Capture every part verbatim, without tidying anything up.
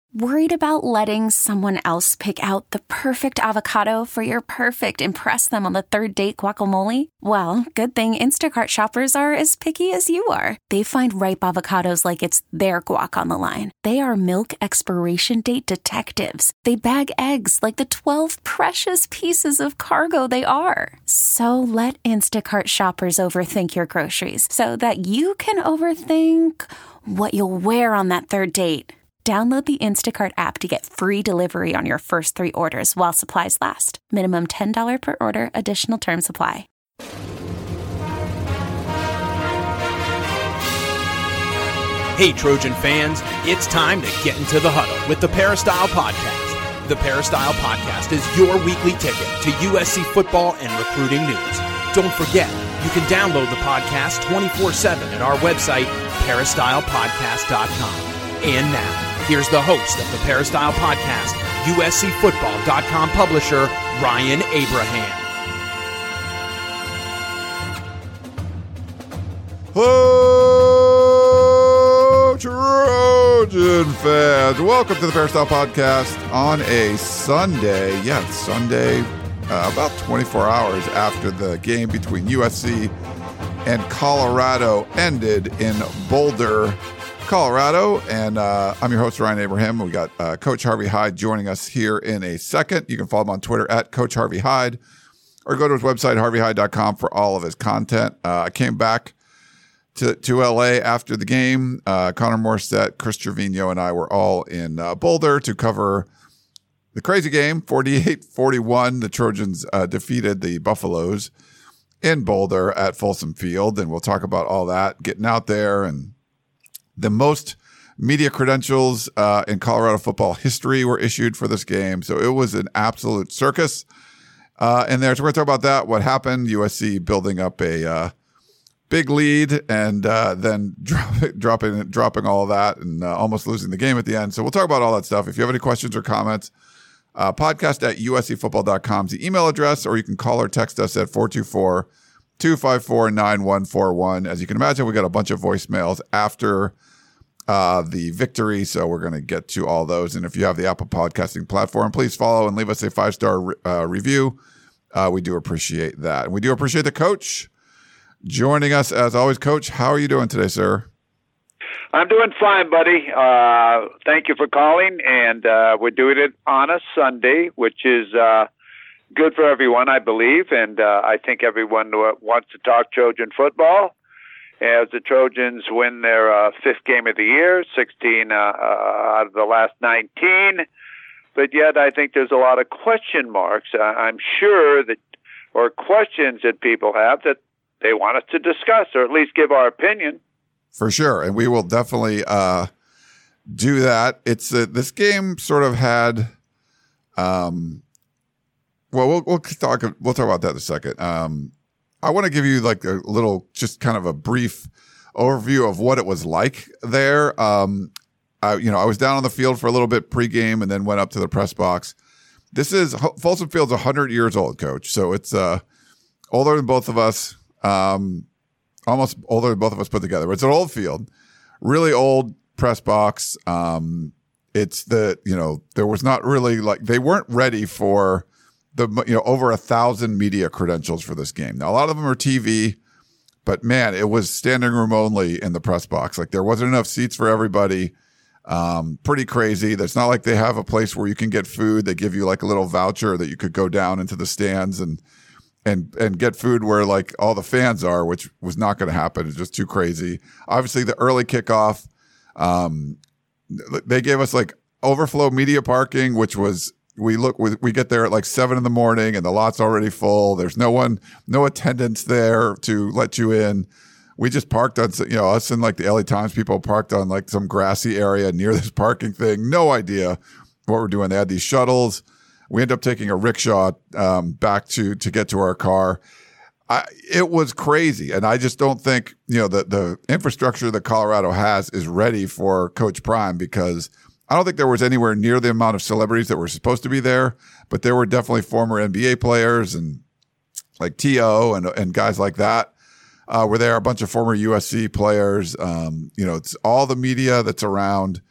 Worried about letting someone else pick out the perfect avocado for your perfect impress them on the third date guacamole? Well, good thing Instacart shoppers are as picky as you are. They find ripe avocados like it's their guac on the line. They are milk expiration date detectives. They bag eggs like the twelve precious pieces of cargo they are. So let Instacart shoppers overthink your groceries so that you can overthink what you'll wear on that third date. Download the Instacart app to get free delivery on your first three orders while supplies last. Minimum ten dollars per order. Additional terms apply. Hey, Trojan fans, it's time to get into the huddle with the Peristyle Podcast. The Peristyle Podcast is your weekly ticket to U S C football and recruiting news. Don't forget, you can download the podcast twenty-four seven at our website, peristyle podcast dot com. And now, here's the host of the Peristyle Podcast, U S C football dot com publisher, Ryan Abraham. Hello, Trojan fans. Welcome to the Peristyle Podcast on a Sunday. Yeah, it's Sunday, uh, about twenty-four hours after the game between U S C and Colorado ended in Boulder, Colorado, and uh, I'm your host, Ryan Abraham. We got uh, Coach Harvey Hyde joining us here in a second. You can follow him on Twitter at Coach Harvey Hyde, or go to his website, harvey hyde dot com, for all of his content. Uh, I came back to, to L A after the game. Uh, Connor Morstedt, Chris Trevino, and I were all in uh, Boulder to cover the crazy game, forty-eight forty-one. The Trojans uh, defeated the Buffaloes in Boulder at Folsom Field, and we'll talk about all that, getting out there, and the most media credentials uh, in Colorado football history were issued for this game. So it was an absolute circus uh, in there. So we're going to talk about that, what happened, U S C building up a uh, big lead and uh, then drop, dropping dropping all of that and uh, almost losing the game at the end. So we'll talk about all that stuff. If you have any questions or comments, uh, podcast at U S C football dot com is the email address, or you can call or text us at four two four, two five four, nine one four one. As you can imagine, we got a bunch of voicemails after uh, the victory, so we're going to get to all those. And if you have the Apple podcasting platform, please follow and leave us a five-star re- uh, review. Uh, we do appreciate that. And we do appreciate the coach joining us as always. Coach, how are you doing today, sir? I'm doing fine, buddy. Uh, thank you for calling, and uh, we're doing it on a Sunday, which is uh, good for everyone, I believe, and uh, I think everyone wants to talk Trojan football as the Trojans win their uh, fifth game of the year, sixteen uh, uh, out of the last nineteen, but yet I think there's a lot of question marks. Uh, I'm sure that, or questions that people have that they want us to discuss, or at least give our opinion. For sure, and we will definitely uh, do that. It's uh, this game sort of had, um, well, we'll we'll talk we'll talk about that in a second. Um, I want to give you like a little, just kind of a brief overview of what it was like there. Um, I, you know, I was down on the field for a little bit pregame, and then went up to the press box. This is Folsom Field's one hundred years old, Coach, so it's uh, older than both of us. Um, almost older than both of us put together. But it's an old field, really old press box. Um, it's the, you know, there was not really like, they weren't ready for the, you know, over a thousand media credentials for this game. Now, a lot of them are T V, but man, it was standing room only in the press box. Like there wasn't enough seats for everybody. Um, pretty crazy. It's not like they have a place where you can get food. They give you like a little voucher that you could go down into the stands and, and and get food where like all the fans are, which was not going to happen. It's just too crazy. Obviously, the early kickoff, um, they gave us like overflow media parking, which was, we look, we, we get there at like seven in the morning and the lot's already full. There's no one, no attendance there to let you in. We just parked on, you know, us and like the L A Times people parked on like some grassy area near this parking thing. No idea what we're doing. They had these shuttles. We ended up taking a rickshaw um, back to to get to our car. I, it was crazy, and I just don't think, you know, the the infrastructure that Colorado has is ready for Coach Prime, because I don't think there was anywhere near the amount of celebrities that were supposed to be there, but there were definitely former N B A players and like T O and and guys like that uh, were there. A bunch of former U S C players. Um, you know, it's all the media that's around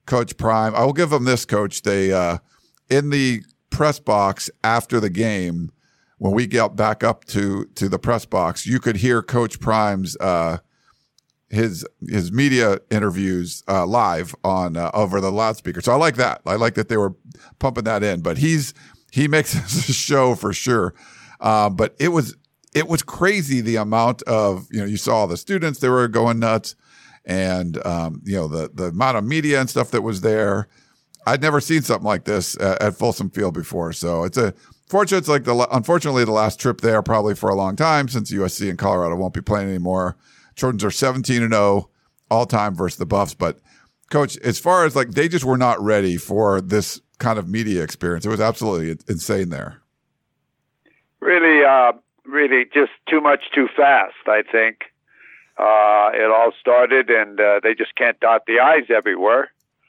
Coach Prime. I will give them this, Coach. They uh, in the press box after the game, when we got back up to to the press box, you could hear Coach Prime's uh, his his media interviews uh, live on uh, over the loudspeaker. So I like that. I like that they were pumping that in. But he's he makes this a show for sure. Uh, but it was it was crazy the amount of, you know, you saw the students, they were going nuts. And, um, you know, the, the amount of media and stuff that was there. I'd never seen something like this at, at Folsom Field before. So it's a, fortunately, it's like the, unfortunately, the last trip there probably for a long time, since U S C and Colorado won't be playing anymore. Trojans are seventeen and oh all time versus the Buffs. But Coach, as far as like, they just were not ready for this kind of media experience. It was absolutely insane there. Really, uh, really just too much too fast, I think. Uh, it all started, and uh, they just can't dot the I's everywhere.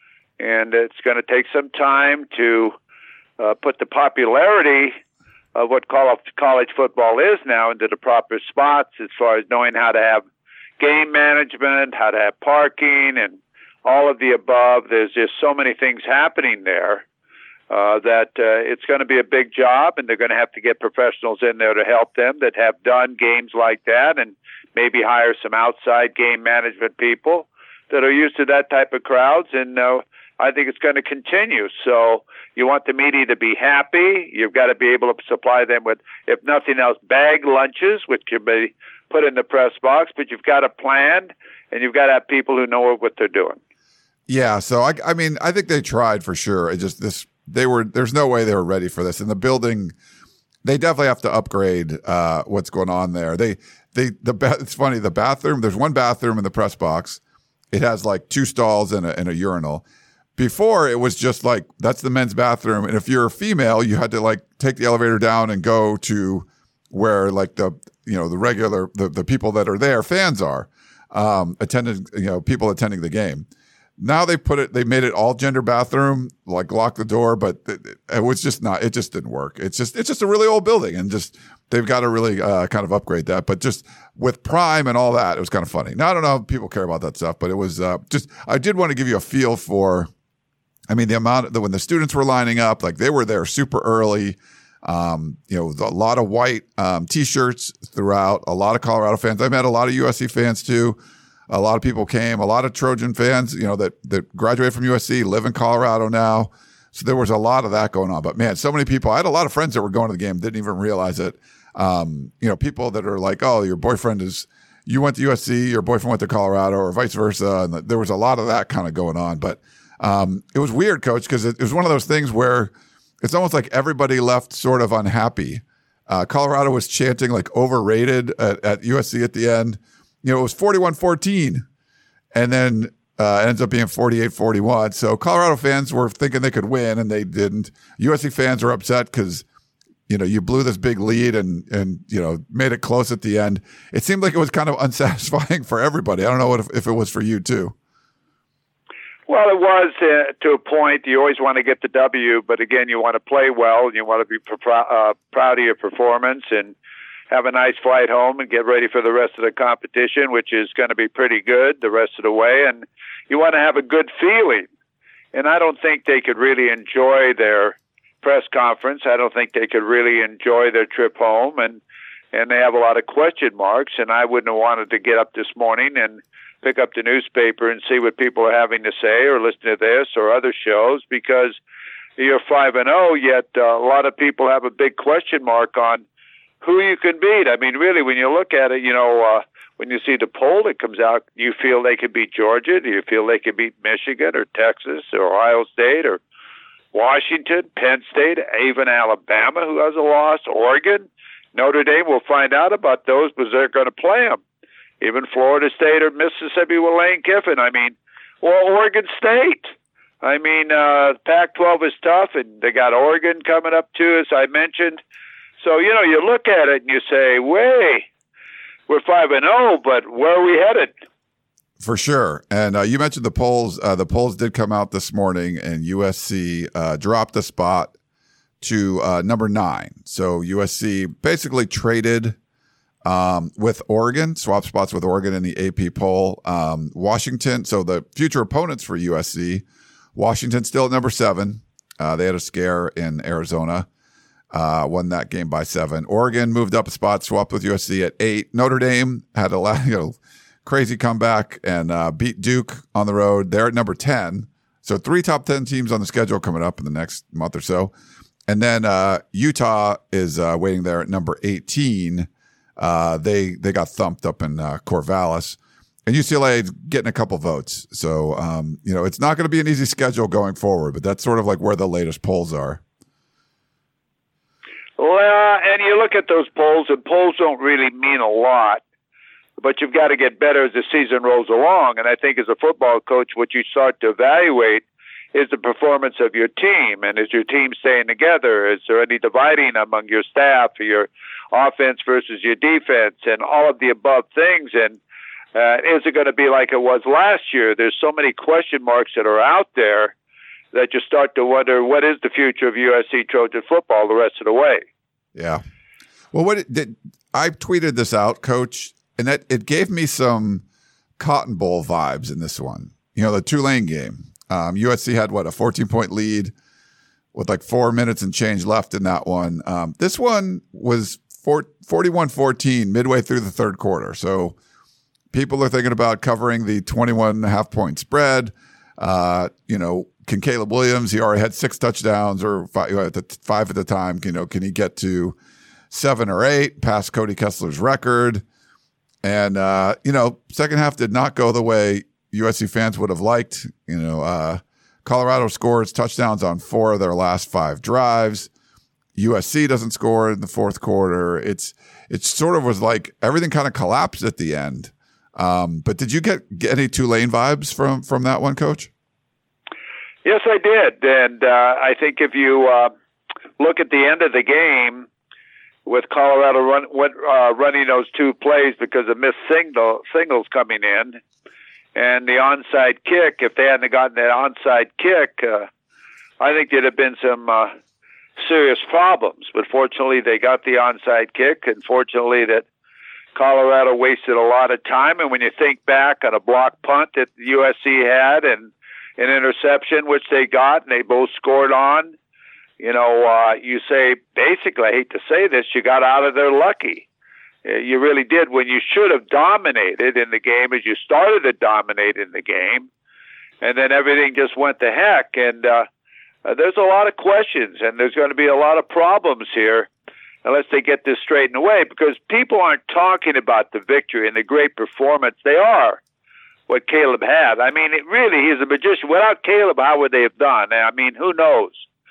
And it's going to take some time to uh, put the popularity of what college football is now into the proper spots, as far as knowing how to have game management, how to have parking, and all of the above. There's just so many things happening there uh, that uh, it's going to be a big job, and they're going to have to get professionals in there to help them that have done games like that, and maybe hire some outside game management people that are used to that type of crowds. And uh, I think it's going to continue. So you want the media to be happy. You've got to be able to supply them with, if nothing else, bag lunches, which can be put in the press box. But you've got to plan, and you've got to have people who know what they're doing. Yeah. So, I, I mean, I think they tried for sure. It just, this, they were, there's no way they were ready for this. And the building, they definitely have to upgrade uh, what's going on there. They, They, the it's funny, the bathroom, there's one bathroom in the press box. It has like two stalls and a, and a urinal. Before, it was just like, that's the men's bathroom. And if you're a female, you had to like take the elevator down and go to where like the, you know, the regular, the, the people that are there, fans are, um, attending, you know, people attending the game. Now they put it, they made it all gender bathroom, like lock the door, but it, it was just not, it just didn't work. It's just, it's just a really old building, and just, they've got to really uh, kind of upgrade that. But just with Prime and all that, it was kind of funny. Now, I don't know if people care about that stuff, but it was uh, just, I did want to give you a feel for, I mean, the amount that when the students were lining up, like they were there super early. Um, you know, a lot of white um, T-shirts throughout, a lot of Colorado fans. I met a lot of U S C fans too. A lot of people came, a lot of Trojan fans, you know, that, that graduated from U S C, live in Colorado now. So there was a lot of that going on. But man, so many people, I had a lot of friends that were going to the game, didn't even realize it. Um, you know, people that are like, oh, your boyfriend is, you went to U S C, your boyfriend went to Colorado, or vice versa. And there was a lot of that kind of going on. But um, it was weird, Coach, because it, it was one of those things where it's almost like everybody left sort of unhappy. Uh, Colorado was chanting like overrated at, at U S C at the end. You know, it was forty-one fourteen, and then uh, it ends up being forty-eight forty-one. So Colorado fans were thinking they could win, and they didn't. U S C fans were upset because, you know, you blew this big lead and, and, you know, made it close at the end. It seemed like it was kind of unsatisfying for everybody. I don't know what if, if it was for you too. Well, it was uh, to a point. You always want to get the W, but again, you want to play well, and you want to be pr- uh, proud of your performance, and have a nice flight home and get ready for the rest of the competition, which is going to be pretty good the rest of the way. And you want to have a good feeling. And I don't think they could really enjoy their press conference. I don't think they could really enjoy their trip home. And, and they have a lot of question marks. And I wouldn't have wanted to get up this morning and pick up the newspaper and see what people are having to say, or listen to this or other shows, because you're five and oh, yet uh, a lot of people have a big question mark on who you can beat. I mean, really, when you look at it, you know, uh, when you see the poll that comes out, you feel they could beat Georgia? Do you feel they could beat Michigan or Texas or Ohio State or Washington, Penn State, even Alabama, who has a loss, Oregon, Notre Dame? We'll find out about those because they're going to play them. Even Florida State or Mississippi with Lane Kiffin. I mean, well, Oregon State. I mean, uh, Pac twelve is tough, and they got Oregon coming up too, as I mentioned. So, you know, you look at it and you say, way, we're five and oh, but where are we headed? For sure. And uh, you mentioned the polls. Uh, the polls did come out this morning, and U S C uh, dropped a spot to uh, number nine. So U S C basically traded um, with Oregon, swapped spots with Oregon in the A P poll. Um, Washington, so the future opponents for U S C, Washington still at number seven. Uh, they had a scare in Arizona, uh, won that game by seven. Oregon moved up a spot, swapped with U S C at eight. Notre Dame had a you know, crazy comeback and uh, beat Duke on the road. They're at number ten. So three top ten teams on the schedule coming up in the next month or so. And then uh, Utah is uh, waiting there at number eighteen. Uh, they they got thumped up in uh, Corvallis. And U C L A is getting a couple votes. So, um, you know, it's not going to be an easy schedule going forward, but that's sort of like where the latest polls are. Well, and you look at those polls, and polls don't really mean a lot, but you've got to get better as the season rolls along. And I think as a football coach, what you start to evaluate is the performance of your team. And is your team staying together? Is there any dividing among your staff, or your offense versus your defense, and all of the above things? And Uh, is it going to be like it was last year? There's so many question marks that are out there that you start to wonder, what is the future of U S C Trojan football the rest of the way? Yeah. Well, what it did, I tweeted this out, Coach, and that it gave me some Cotton Bowl vibes in this one. You know, the Tulane game. Um, U S C had, what, a fourteen-point lead with like four minutes and change left in that one. Um, this one was forty-one fourteen midway through the third quarter. So people are thinking about covering the twenty-one and a half point spread. Uh, you know, can Caleb Williams, he already had six touchdowns or five at, the, five at the time. You know, can he get to seven or eight past Cody Kessler's record? And, uh, you know, second half did not go the way U S C fans would have liked. You know, uh, Colorado scores touchdowns on four of their last five drives. U S C doesn't score in the fourth quarter. It's, it sort of was like everything kind of collapsed at the end. Um, but did you get, get any Tulane vibes from, from that one, Coach? Yes, I did. And uh, I think if you uh, look at the end of the game with Colorado run, uh, running those two plays because of missed signal, signals coming in and the onside kick, if they hadn't gotten that onside kick, uh, I think there'd have been some uh, serious problems. But fortunately, they got the onside kick, and fortunately that Colorado wasted a lot of time. And when you think back on a block punt that U S C had and an interception, which they got, and they both scored on, you know, uh, you say, basically, I hate to say this, you got out of there lucky. Uh, you really did, when you should have dominated in the game as you started to dominate in the game. And then everything just went to heck. And uh, uh, there's a lot of questions, and there's going to be a lot of problems here unless they get this straightened away, because people aren't talking about the victory and the great performance. They are what Caleb had. I mean, it really, he's a magician. Without Caleb, how would they have done? I mean, who knows?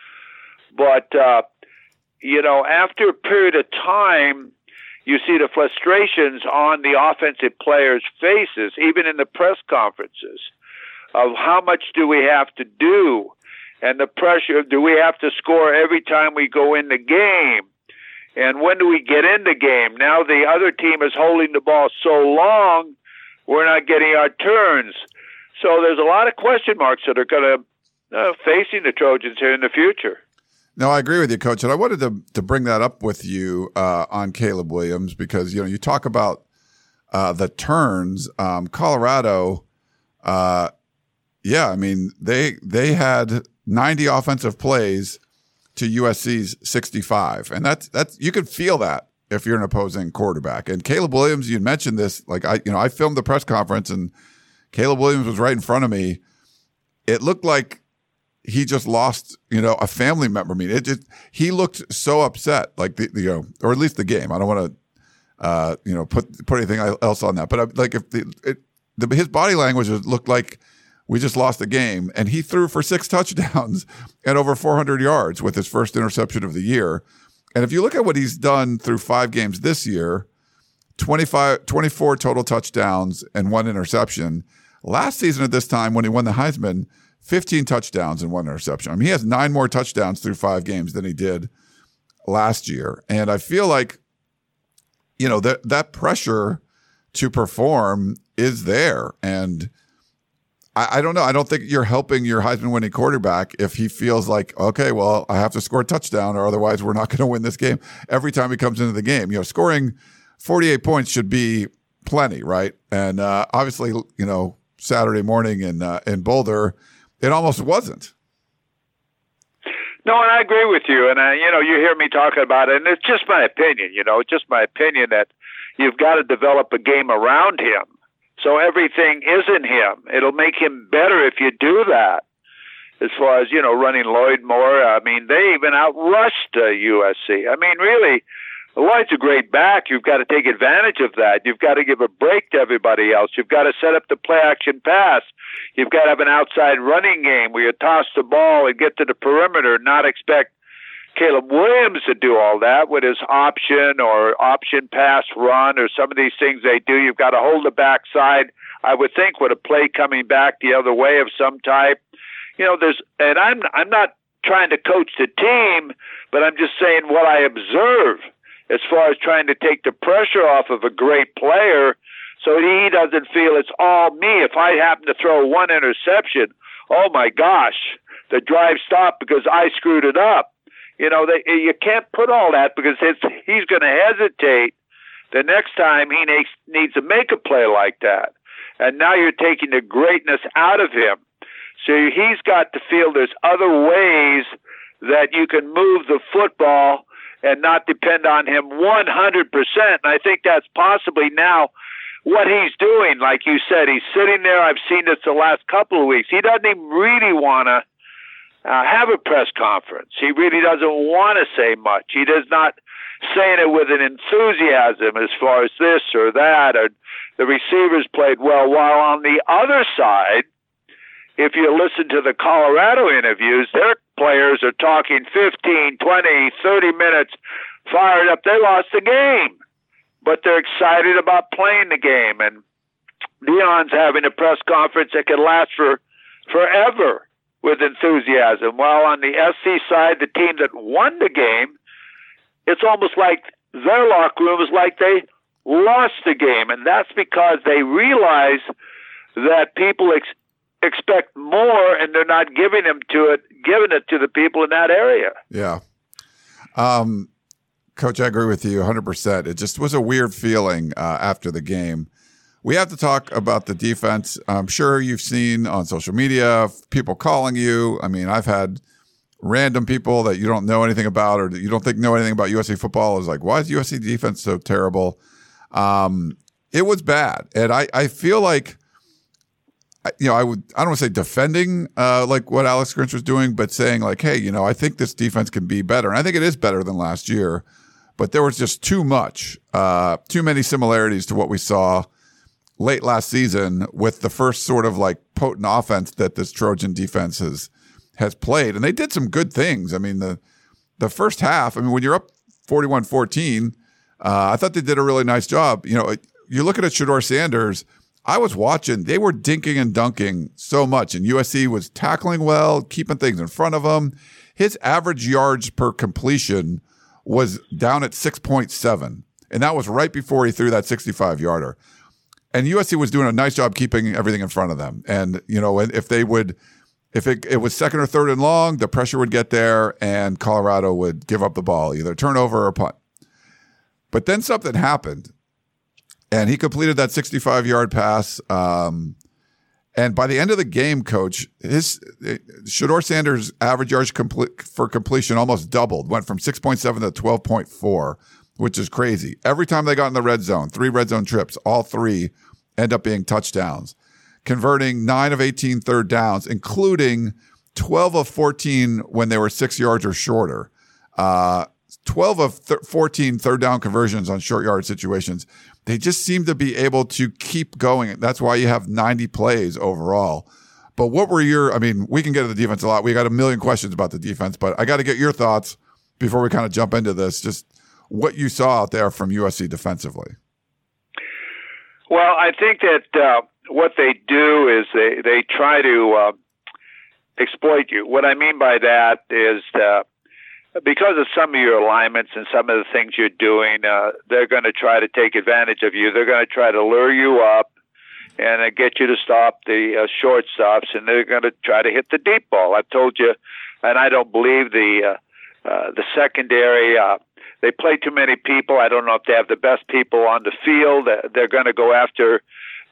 But, uh, you know, after a period of time, you see the frustrations on the offensive players' faces, even in the press conferences, of how much do we have to do, and the pressure, do we have to score every time we go in the game? And when do we get in the game? Now the other team is holding the ball so long, we're not getting our turns. So there's a lot of question marks that are going to uh, facing the Trojans here in the future. No, I agree with you, Coach. And I wanted to to bring that up with you uh, on Caleb Williams, because, you know, you talk about uh, the turns. Um, Colorado, uh, yeah, I mean, they they had ninety offensive plays to U S C's sixty-five. And that's, that's, you could feel that if you're an opposing quarterback. And Caleb Williams, you mentioned this, like I, you know, I filmed the press conference and Caleb Williams was right in front of me. It looked like he just lost, you know, a family member. I mean, it just, he looked so upset, like the, you know, or at least the game. I don't want to, uh, you know, put, put anything else on that, but I, like if the, it, the, his body language looked like we just lost the game, and he threw for six touchdowns and over four hundred yards with his first interception of the year. And if you look at what he's done through five games this year, twenty-five, twenty-four total touchdowns and one interception. Last season at this time, when he won the Heisman, fifteen touchdowns and one interception. I mean, he has nine more touchdowns through five games than he did last year. And I feel like, you know, that that pressure to perform is there. And I, I don't know. I don't think you're helping your Heisman winning quarterback if he feels like, okay, well, I have to score a touchdown or otherwise we're not going to win this game every time he comes into the game. You know, scoring forty-eight points should be plenty, right? And uh, obviously, you know, Saturday morning in uh, in Boulder, it almost wasn't. No, and I agree with you. And, uh, you know, you hear me talking about it, and it's just my opinion, you know, it's just my opinion that you've got to develop a game around him. So everything isn't him. It'll make him better if you do that. As far as, you know, running Lloyd more, I mean, they even outrushed uh, U S C. I mean, really, Lloyd's a great back. You've got to take advantage of that. You've got to give a break to everybody else. You've got to set up the play-action pass. You've got to have an outside running game where you toss the ball and get to the perimeter, not expect Caleb Williams to do all that with his option or option pass run or some of these things they do. You've got to hold the backside, I would think, with a play coming back the other way of some type. You know, there's, and I'm I'm not trying to coach the team, but I'm just saying what I observe as far as trying to take the pressure off of a great player so he doesn't feel it's all me. If I happen to throw one interception, oh my gosh, the drive stopped because I screwed it up. You know, they, you can't put all that because it's, he's going to hesitate the next time he needs, needs to make a play like that. And now you're taking the greatness out of him. So he's got to feel there's other ways that you can move the football and not depend on him one hundred percent. And I think that's possibly now what he's doing. Like you said, he's sitting there. I've seen this the last couple of weeks. He doesn't even really want to uh, have a press conference. He really doesn't want to say much. He does not saying it with an enthusiasm as far as this or that, or the receivers played well. While on the other side, if you listen to the Colorado interviews, their players are talking fifteen, twenty, thirty minutes fired up. They lost the game, but they're excited about playing the game. And Deion's having a press conference that could last for forever with enthusiasm. While on the S C side, the team that won the game, it's almost like their locker room is like they lost the game. And that's because they realize that people ex- expect more, and they're not giving them to it, giving it to the people in that area. Yeah. Um, Coach, I agree with you one hundred percent. It just was a weird feeling uh, after the game. We have to talk about the defense. I'm sure you've seen on social media people calling you. I mean, I've had random people that you don't know anything about or that you don't think know anything about U S C football is like, why is U S C defense so terrible? Um, it was bad. And I, I feel like, you know, I would, I don't want to say defending uh, like what Alex Grinch was doing, but saying like, hey, you know, I think this defense can be better. And I think it is better than last year, but there was just too much, uh, too many similarities to what we saw late last season with the first sort of like potent offense that this Trojan defense has, has played. And they did some good things. I mean, the, the first half, I mean, when you're up forty-one fourteen, uh, I thought they did a really nice job. You know, you're looking at Shedeur Sanders. I was watching, they were dinking and dunking so much, and U S C was tackling well, keeping things in front of them. His average yards per completion was down at six point seven, and that was right before he threw that sixty-five yarder. And U S C was doing a nice job keeping everything in front of them. And, you know, if they would, if it, it was second or third and long, the pressure would get there, and Colorado would give up the ball, either turnover or punt. But then something happened. And he completed that sixty-five-yard pass. Um, and by the end of the game, Coach, his Shedeur Sanders' average yards complete, for completion almost doubled, went from six point seven to twelve point four, which is crazy. Every time they got in the red zone, three red zone trips, all three end up being touchdowns, converting nine of eighteen third downs, including twelve of fourteen when they were six yards or shorter. Uh, twelve of fourteen third down conversions on short yard situations. They just seem to be able to keep going. That's why you have ninety plays overall. But what were your, I mean, we can get to the defense a lot. We got a million questions about the defense, but I got to get your thoughts before we kind of jump into this. Just what you saw out there from U S C defensively. Well, I think that uh, what they do is they, they try to uh, exploit you. What I mean by that is uh, because of some of your alignments and some of the things you're doing, uh, they're going to try to take advantage of you. They're going to try to lure you up and uh, get you to stop the uh, short stops, and they're going to try to hit the deep ball. I've told you, and I don't believe the uh, uh, the secondary. Uh, they play too many people. I don't know if they have the best people on the field. Uh, they're going to go after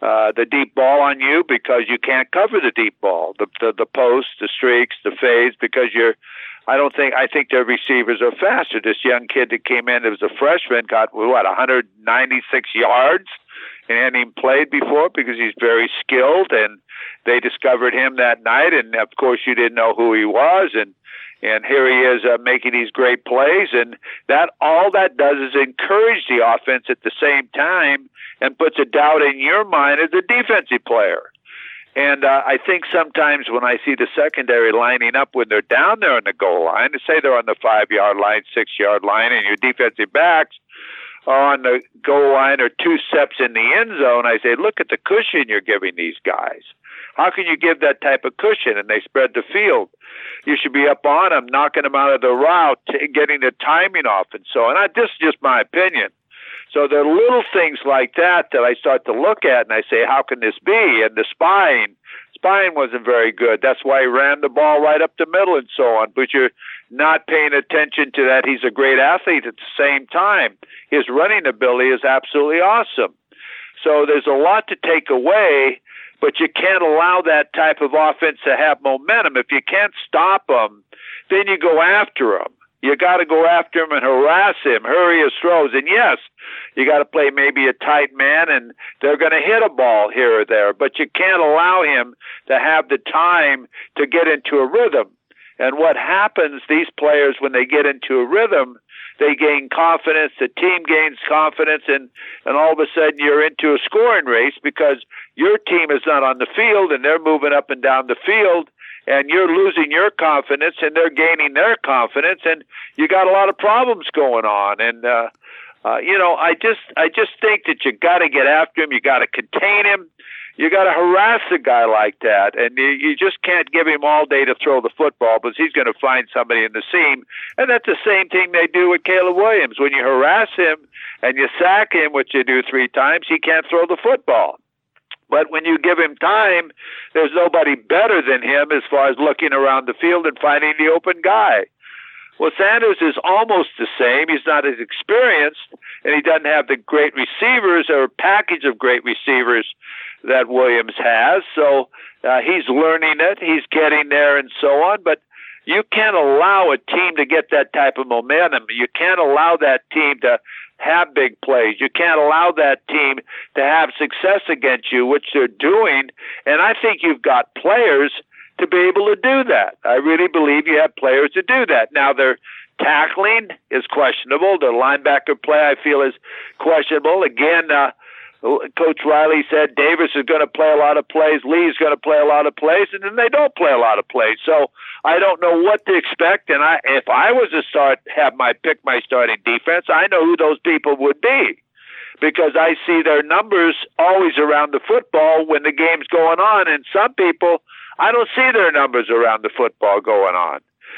uh, the deep ball on you because you can't cover the deep ball, the, the the posts, the streaks, the fades, because you're. I don't think I think their receivers are faster. This young kid that came in, that was a freshman, got what one hundred ninety-six yards, and hadn't even played before because he's very skilled. And they discovered him that night, and of course you didn't know who he was, and and here he is uh, making these great plays, and that all that does is encourage the offense at the same time and puts a doubt in your mind as a defensive player. And uh, I think sometimes when I see the secondary lining up when they're down there on the goal line, say they're on the five-yard line, six-yard line, and your defensive backs are on the goal line or two steps in the end zone, I say, look at the cushion you're giving these guys. How can you give that type of cushion? And they spread the field. You should be up on them, knocking them out of the route, getting the timing off, and so on. I, this is just my opinion. So there are little things like that that I start to look at, and I say, how can this be? And the spine, spine wasn't very good. That's why he ran the ball right up the middle and so on. But you're not paying attention to that. He's a great athlete at the same time. His running ability is absolutely awesome. So there's a lot to take away, but you can't allow that type of offense to have momentum. If you can't stop them, then you go after them. You got to go after him and harass him, hurry his throws. And yes, you got to play maybe a tight man, and they're going to hit a ball here or there, but you can't allow him to have the time to get into a rhythm. And what happens, these players, when they get into a rhythm, they gain confidence, the team gains confidence, and, and all of a sudden you're into a scoring race because your team is not on the field and they're moving up and down the field, and you're losing your confidence and they're gaining their confidence, and you got a lot of problems going on. And, uh, uh, you know, I just I just think that you got to get after him. You got to contain him. You got to harass a guy like that. And you, you just can't give him all day to throw the football because he's going to find somebody in the seam. And that's the same thing they do with Caleb Williams. When you harass him and you sack him, which you do three times, he can't throw the football. But when you give him time, there's nobody better than him as far as looking around the field and finding the open guy. Well, Sanders is almost the same. He's not as experienced, and he doesn't have the great receivers or package of great receivers that Williams has. So uh, he's learning it. He's getting there and so on. But you can't allow a team to get that type of momentum. You can't allow that team to have big plays. You can't allow that team to have success against you, which they're doing. And I think you've got players to be able to do that. I really believe you have players to do that. Now, their tackling is questionable. Their linebacker play, I feel, is questionable. Again, uh, Coach Riley said Davis is going to play a lot of plays, Lee's going to play a lot of plays, and then they don't play a lot of plays. So I don't know what to expect. And I, if I was to start, have my pick my starting defense, I know who those people would be, because I see their numbers always around the football when the game's going on. And some people, I don't see their numbers around the football going on.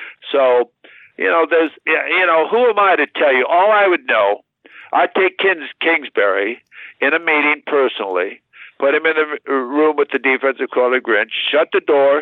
So, you know, there's, you know, who am I to tell you? All I would know, I'd take Kings, Kingsbury in a meeting personally, put him in the room with the defensive coordinator, Grinch, shut the door,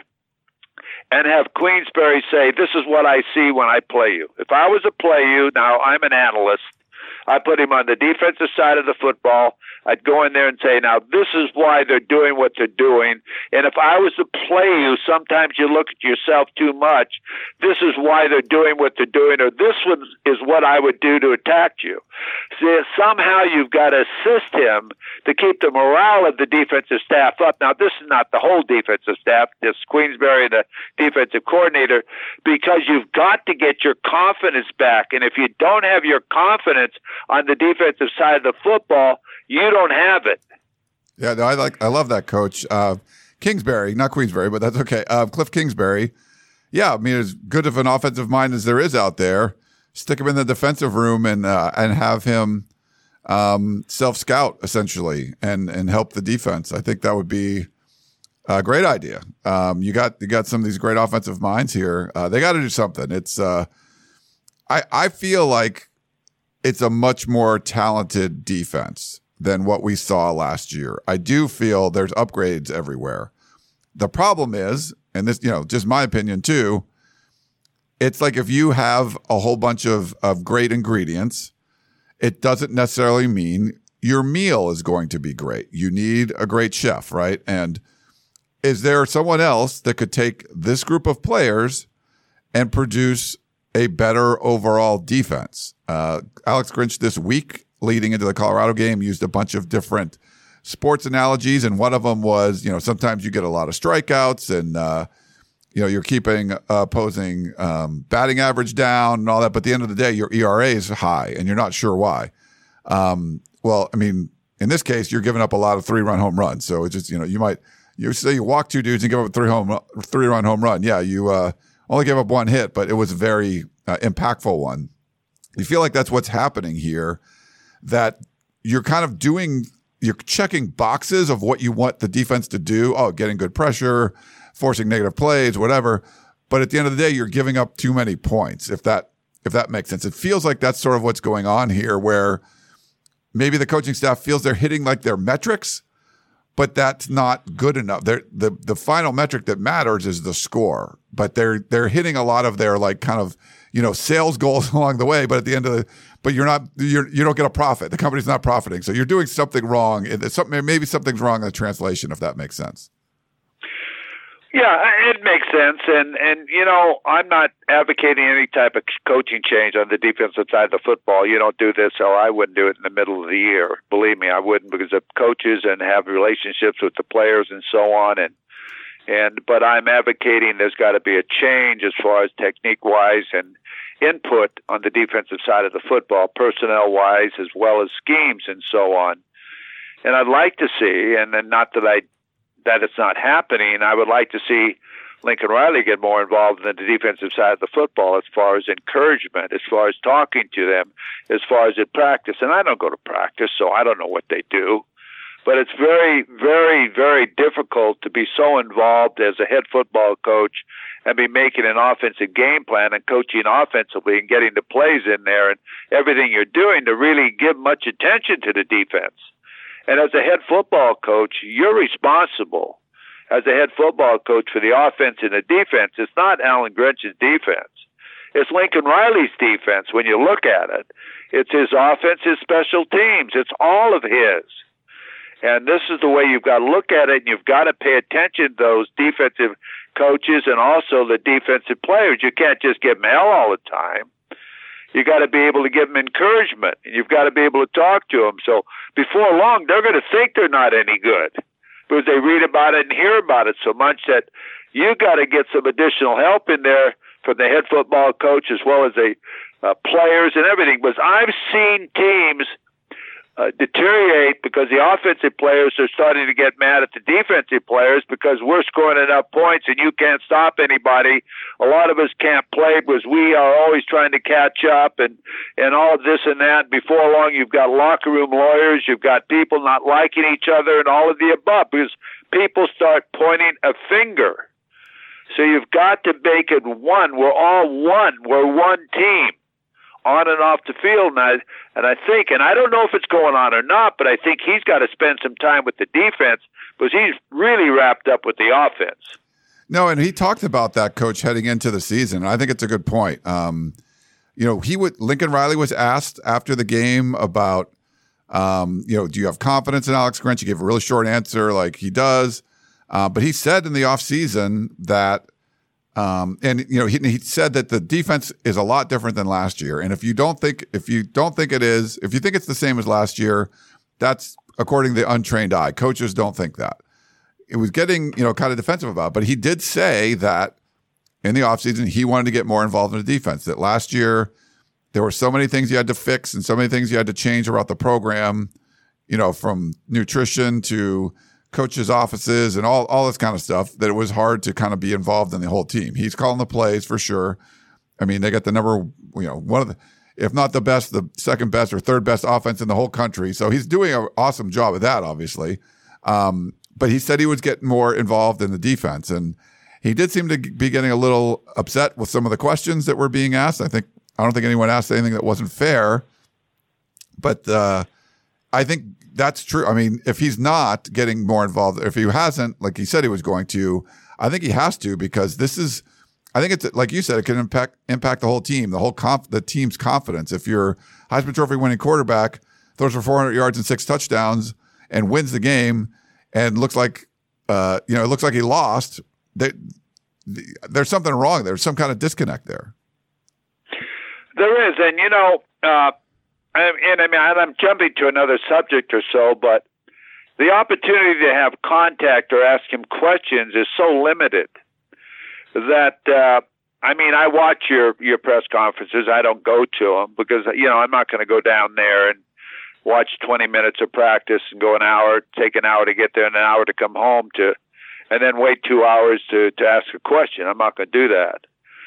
and have Queensberry say, this is what I see when I play you. If I was to play you, now I'm an analyst, I put him on the defensive side of the football. I'd go in there and say, now, this is why they're doing what they're doing. And if I was to play you, sometimes you look at yourself too much. This is why they're doing what they're doing, or this one is what I would do to attack you. See, somehow you've got to assist him to keep the morale of the defensive staff up. Now, this is not the whole defensive staff. This Queensberry, the defensive coordinator, because you've got to get your confidence back. And if you don't have your confidence on the defensive side of the football, you don't have it. Yeah, no, I like, I love that, Coach. Uh, Kingsbury, not Queensbury, but that's okay. Uh, Cliff Kingsbury. Yeah, I mean, as good of an offensive mind as there is out there, stick him in the defensive room and uh, and have him um, self-scout essentially and and help the defense. I think that would be a great idea. Um, you got you got some of these great offensive minds here. Uh, they got to do something. It's uh, I I feel like it's a much more talented defense than what we saw last year. I do feel there's upgrades everywhere. The problem is, and this, you know, just my opinion too, it's like if you have a whole bunch of, of great ingredients, it doesn't necessarily mean your meal is going to be great. You need a great chef, right? And is there someone else that could take this group of players and produce a better overall defense? Uh, Alex Grinch this week, leading into the Colorado game, used a bunch of different sports analogies, and one of them was, you know, sometimes you get a lot of strikeouts, and uh, you know, you're keeping uh, opposing um, batting average down and all that. But at the end of the day, your E R A is high, and you're not sure why. Um, well, I mean, in this case, you're giving up a lot of three-run home runs, so it's just, you know, you might you say you walk two dudes and give up a three home three-run home run. Yeah, you uh, only gave up one hit, but it was a very uh, impactful one. You feel like that's what's happening here, that you're kind of doing, you're checking boxes of what you want the defense to do. Oh, getting good pressure, forcing negative plays, whatever. But at the end of the day, you're giving up too many points, if that if that makes sense. It feels like that's sort of what's going on here, where maybe the coaching staff feels they're hitting like their metrics, but that's not good enough. They're, the the final metric that matters is the score, but they're they're hitting a lot of their like kind of, you know, sales goals along the way. But at the end of the, but you're not you're you don't get a profit. The company's not profiting, so you're doing something wrong. Something maybe something's wrong in the translation, if that makes sense. Yeah, it makes sense, and and you know, I'm not advocating any type of coaching change on the defensive side of the football. You don't do this, or I wouldn't do it in the middle of the year. Believe me, I wouldn't, because of coaches and have relationships with the players and so on. And and but I'm advocating there's got to be a change as far as technique wise and input on the defensive side of the football, personnel wise, as well as schemes and so on. And I'd like to see, and then not that I. that it's not happening, I would like to see Lincoln Riley get more involved in the defensive side of the football, as far as encouragement, as far as talking to them, as far as at practice. And I don't go to practice, so I don't know what they do. But it's very, very, very difficult to be so involved as a head football coach and be making an offensive game plan and coaching offensively and getting the plays in there and everything you're doing to really give much attention to the defense. And as a head football coach, you're responsible as a head football coach for the offense and the defense. It's not Alan Grinch's defense. It's Lincoln Riley's defense when you look at it. It's his offense, his special teams. It's all of his. And this is the way you've got to look at it, and you've got to pay attention to those defensive coaches and also the defensive players. You can't just give them hell all the time. You got to be able to give them encouragement, and you've got to be able to talk to them. So before long, they're going to think they're not any good because they read about it and hear about it so much that you got to get some additional help in there from the head football coach as well as the uh, players and everything. Because I've seen teams uh, deteriorate because the offensive players are starting to get mad at the defensive players because we're scoring enough points and you can't stop anybody. A lot of us can't play because we are always trying to catch up and, and all of this and that. Before long, you've got locker room lawyers, you've got people not liking each other and all of the above because people start pointing a finger. So you've got to make it one. We're all one. We're one team on and off the field. And I, and I think, and I don't know if it's going on or not, but I think he's got to spend some time with the defense because he's really wrapped up with the offense. No, and he talked about that, Coach, heading into the season. I think it's a good point. Um, you know, he would Lincoln Riley was asked after the game about, um, you know, do you have confidence in Alex Grinch? He gave a really short answer, like he does. Uh, but he said in the offseason that, um, and you know, he, he said that the defense is a lot different than last year. And if you don't think, if you don't think it is, if you think it's the same as last year, that's according to the untrained eye. Coaches don't think that. It was getting, you know, kind of defensive about it. But he did say that in the offseason, he wanted to get more involved in the defense. That last year, there were so many things he had to fix and so many things he had to change about the program, you know, from nutrition to coaches' offices and all, all this kind of stuff, that it was hard to kind of be involved in the whole team. He's calling the plays for sure. I mean, they got the number, you know, one of the, if not the best, the second best or third best offense in the whole country. So he's doing an awesome job of that, obviously. Um, But he said he was getting more involved in the defense. And he did seem to be getting a little upset with some of the questions that were being asked. I think, I don't think anyone asked anything that wasn't fair. But uh, I think that's true. I mean, if he's not getting more involved, if he hasn't, like he said he was going to, I think he has to, because this is, I think it's, like you said, it can impact impact the whole team, the whole comp, the team's confidence. If you're Heisman Trophy winning quarterback, throws for four hundred yards and six touchdowns and wins the game, and looks like, uh, you know, it looks like he lost. They, there's something wrong. There's some kind of disconnect there. There is, and you know, uh, and I mean, I'm jumping to another subject or so, but the opportunity to have contact or ask him questions is so limited that, uh, I mean, I watch your, your press conferences. I don't go to them because, you know, I'm not going to go down there and watch twenty minutes of practice and go an hour, take an hour to get there and an hour to come home to, and then wait two hours to, to ask a question. I'm not going to do that.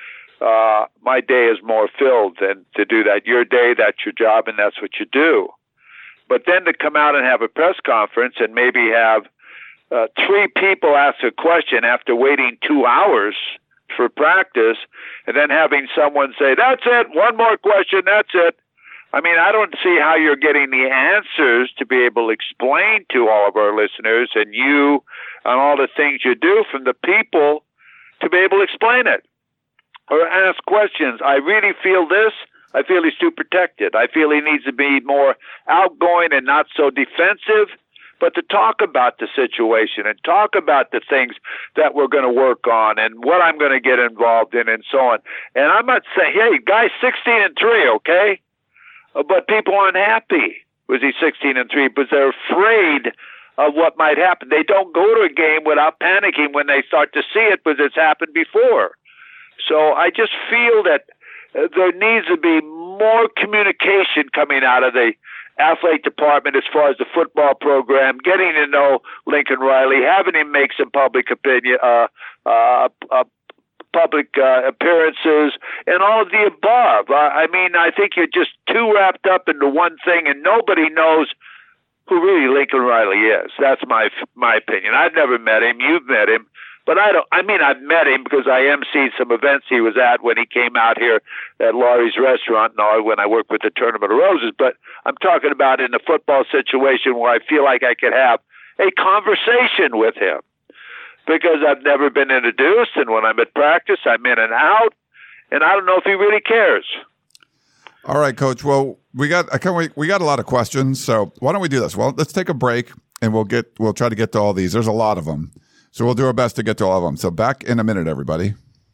Uh, my day is more filled than to do that. Your day, that's your job, and that's what you do. But then to come out and have a press conference and maybe have uh, three people ask a question after waiting two hours for practice, and then having someone say, that's it, one more question, that's it. I mean, I don't see how you're getting the answers to be able to explain to all of our listeners and you and all the things you do from the people to be able to explain it or ask questions. I really feel this. I feel he's too protected. I feel he needs to be more outgoing and not so defensive, but to talk about the situation and talk about the things that we're going to work on and what I'm going to get involved in and so on. And I'm not saying, hey, guy's sixteen and three, okay? But people aren't happy. Was he sixteen and three? Because they're afraid of what might happen. They don't go to a game without panicking when they start to see it because it's happened before. So I just feel that there needs to be more communication coming out of the athletic department as far as the football program, getting to know Lincoln Riley, having him make some public opinion, uh, uh, uh, public uh, appearances, and all of the above. Uh, I mean, I think you're just too wrapped up into one thing, and nobody knows who really Lincoln Riley is. That's my my opinion. I've never met him. You've met him. But I don't. I mean, I've met him because I emceed some events he was at when he came out here at Laurie's Restaurant and all when I worked with the Tournament of Roses. But I'm talking about in a football situation where I feel like I could have a conversation with him because I've never been introduced, and when I'm at practice, I'm in and out, and I don't know if he really cares. All right, Coach. Well, we got I can't wait, we got a lot of questions, so why don't we do this? Well, let's take a break, and we'll get we'll try to get to all these. There's a lot of them. So we'll do our best to get to all of them. So back in a minute, everybody.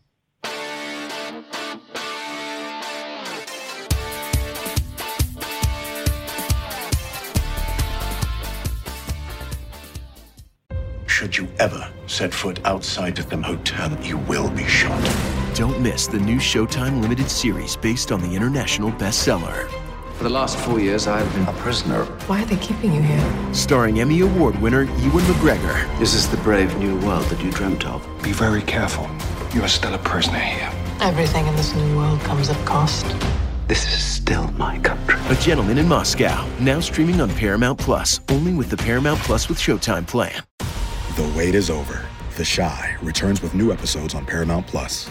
Should you ever set foot outside of the hotel, you will be shot. Don't miss the new Showtime limited series based on the international bestseller. For the last four years, I've been a prisoner. Why are they keeping you here? Starring Emmy Award winner Ewan McGregor. This is the brave new world that you dreamt of. Be very careful. You are still a prisoner here. Everything in this new world comes at cost. This is still my country. A Gentleman in Moscow, now streaming on Paramount Plus, only with the Paramount Plus with Showtime plan. The wait is over. The Chi returns with new episodes on Paramount Plus.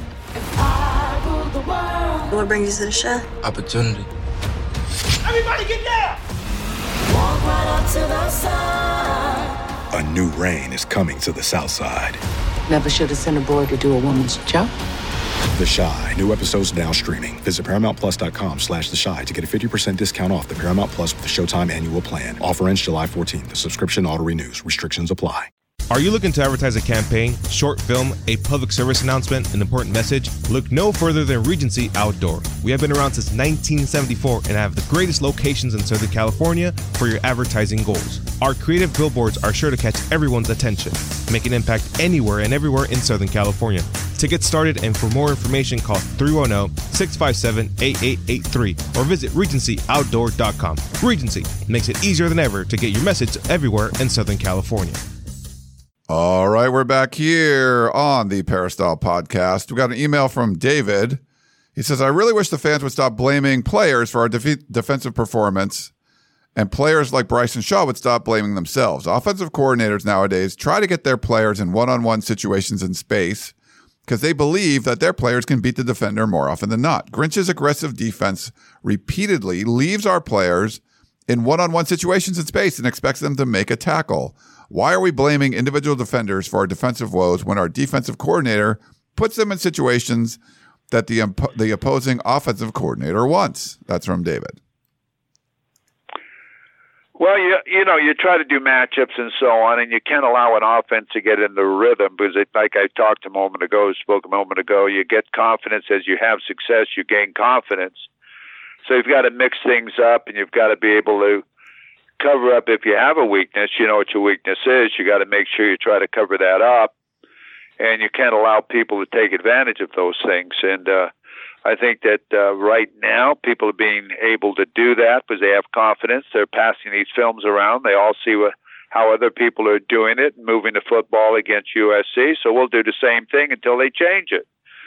What brings you to the Chi? Opportunity. Everybody get down! Walk right up to the side. A new reign is coming to the South Side. Never should have sent a boy to do a woman's job. The Chi. New episodes now streaming. Visit ParamountPlus.com slash The Chi to get a fifty percent discount off the Paramount Plus with the Showtime annual plan. Offer ends July fourteenth. The subscription auto-renews. Restrictions apply. Are you looking to advertise a campaign, short film, a public service announcement, an important message? Look no further than Regency Outdoor. We have been around since nineteen seventy-four and have the greatest locations in Southern California for your advertising goals. Our creative billboards are sure to catch everyone's attention, make an impact anywhere and everywhere in Southern California. To get started and for more information, call three one zero, six five seven, eight eight eight three or visit Regency Outdoor dot com. Regency makes it easier than ever to get your message everywhere in Southern California. All right, we're back here on the Peristyle Podcast. We got an email from David. He says, I really wish the fans would stop blaming players for our defe- defensive performance, and players like Bryson Shaw would stop blaming themselves. Offensive coordinators nowadays try to get their players in one-on-one situations in space because they believe that their players can beat the defender more often than not. Grinch's aggressive defense repeatedly leaves our players in one-on-one situations in space and expects them to make a tackle. Why are we blaming individual defenders for our defensive woes when our defensive coordinator puts them in situations that the imp- the opposing offensive coordinator wants? That's from David. Well, you you know, you try to do matchups and so on, and you can't allow an offense to get in the rhythm because, it, like I talked a moment ago, spoke a moment ago, you get confidence as you have success, you gain confidence. So you've got to mix things up, and you've got to be able to cover up if you have a weakness. You know what your weakness is. You got to make sure you try to cover that up, and you can't allow people to take advantage of those things. And uh, I think that uh, right now people are being able to do that because they have confidence. They're passing these films around. They all see what, how other people are doing it and moving the football against U S C. So we'll do the same thing until they change it.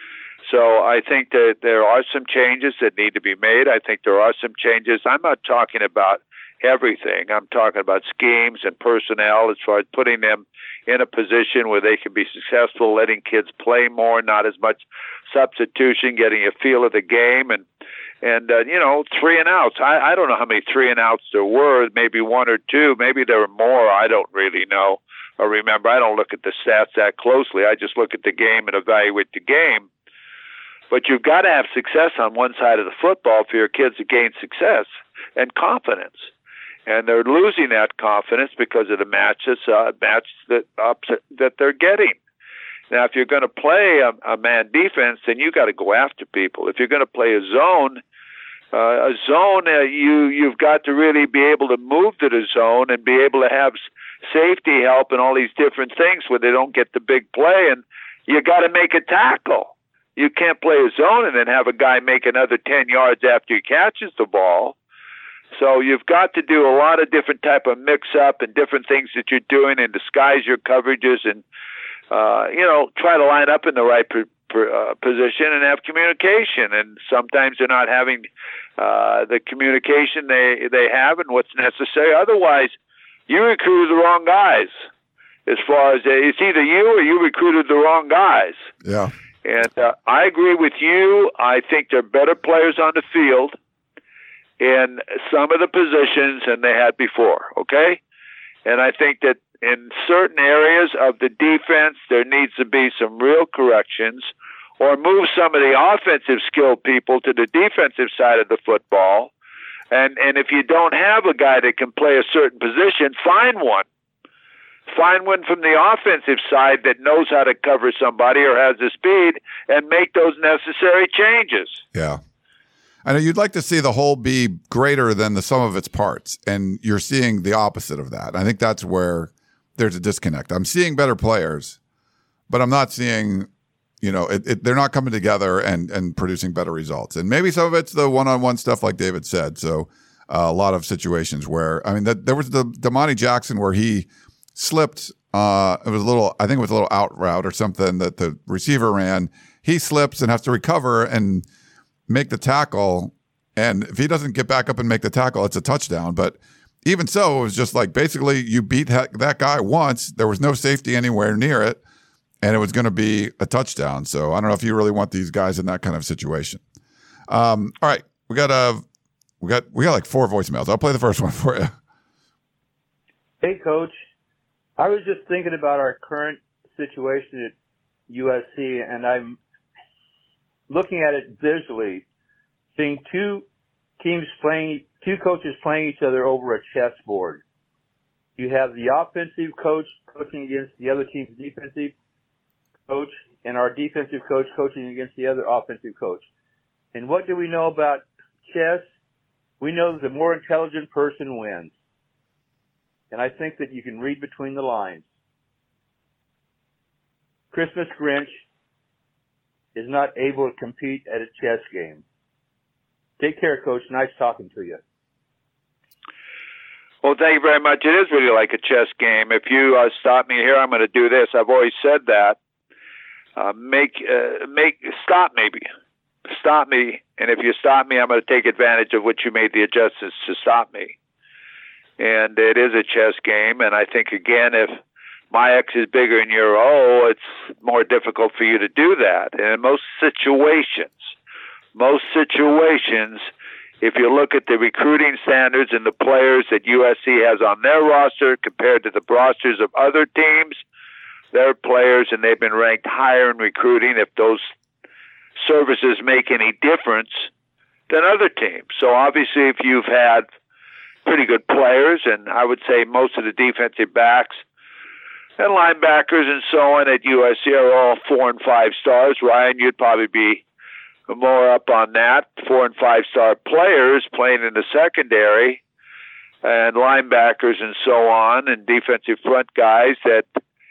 So I think that there are some changes that need to be made. I think there are some changes. I'm not talking about everything. I'm talking about schemes and personnel as far as putting them in a position where they can be successful, letting kids play more, not as much substitution, getting a feel of the game, and and uh, you know, three and outs. I, I don't know how many three and outs there were. Maybe one or two. Maybe there were more. I don't really know or remember. I don't look at the stats that closely. I just look at the game and evaluate the game. But you've got to have success on one side of the football for your kids to gain success and confidence. And they're losing that confidence because of the matches, uh, match that ups, that they're getting. Now, if you're going to play a, a man defense, then you got to go after people. If you're going to play a zone, uh, a zone, uh, you you've got to really be able to move to the zone and be able to have safety help and all these different things where they don't get the big play. And you got to make a tackle. You can't play a zone and then have a guy make another ten yards after he catches the ball. So you've got to do a lot of different type of mix-up and different things that you're doing and disguise your coverages and, uh, you know, try to line up in the right per, per, uh, position and have communication. And sometimes they're not having uh, the communication they, they have and what's necessary. Otherwise, you recruited the wrong guys. As far as uh, it's either you or you recruited the wrong guys. Yeah. And uh, I agree with you. I think they're better players on the field in some of the positions than they had before, okay? And I think that in certain areas of the defense, there needs to be some real corrections or move some of the offensive skilled people to the defensive side of the football. And, and if you don't have a guy that can play a certain position, find one. Find one from the offensive side that knows how to cover somebody or has the speed and make those necessary changes. Yeah. I know you'd like to see the whole be greater than the sum of its parts, and you're seeing the opposite of that. I think that's where there's a disconnect. I'm seeing better players, but I'm not seeing, you know, it, it, they're not coming together and and producing better results. And maybe some of it's the one-on-one stuff, like David said. So uh, a lot of situations where, I mean, that, there was the Damani Jackson where he slipped. Uh, it was a little, I think it was a little out route or something that the receiver ran. He slips and has to recover and make the tackle, and if he doesn't get back up and make the tackle, it's a touchdown. But even so, it was just like basically you beat that, that guy once. There was no safety anywhere near it, and it was going to be a touchdown. So I don't know if you really want these guys in that kind of situation. Um, all right, we got a we got we got like four voicemails. I'll play the first one for you. Hey, Coach. I was just thinking about our current situation at U S C, and I'm looking at it visually, seeing two teams playing, two coaches playing each other over a chessboard. You have the offensive coach coaching against the other team's defensive coach, and our defensive coach coaching against the other offensive coach. And what do we know about chess? We know that the more intelligent person wins. And I think that you can read between the lines. Christmas Grinch is not able to compete at a chess game. Take care, Coach. Nice talking to you. Well, thank you very much. It is really like a chess game. If you uh, stop me here, I'm going to do this. I've always said that. Uh, make, uh, make, stop maybe. Stop me. And if you stop me, I'm going to take advantage of what you made the adjustments to stop me. And it is a chess game. And I think, again, if my X is bigger than your O, it's more difficult for you to do that. And in most situations, most situations, if you look at the recruiting standards and the players that U S C has on their roster compared to the rosters of other teams, they're players and they've been ranked higher in recruiting if those services make any difference than other teams. So obviously if you've had pretty good players, and I would say most of the defensive backs and linebackers and so on at U S C are all four and five stars. Ryan, you'd probably be more up on that. Four and five star players playing in the secondary and linebackers and so on, and defensive front guys that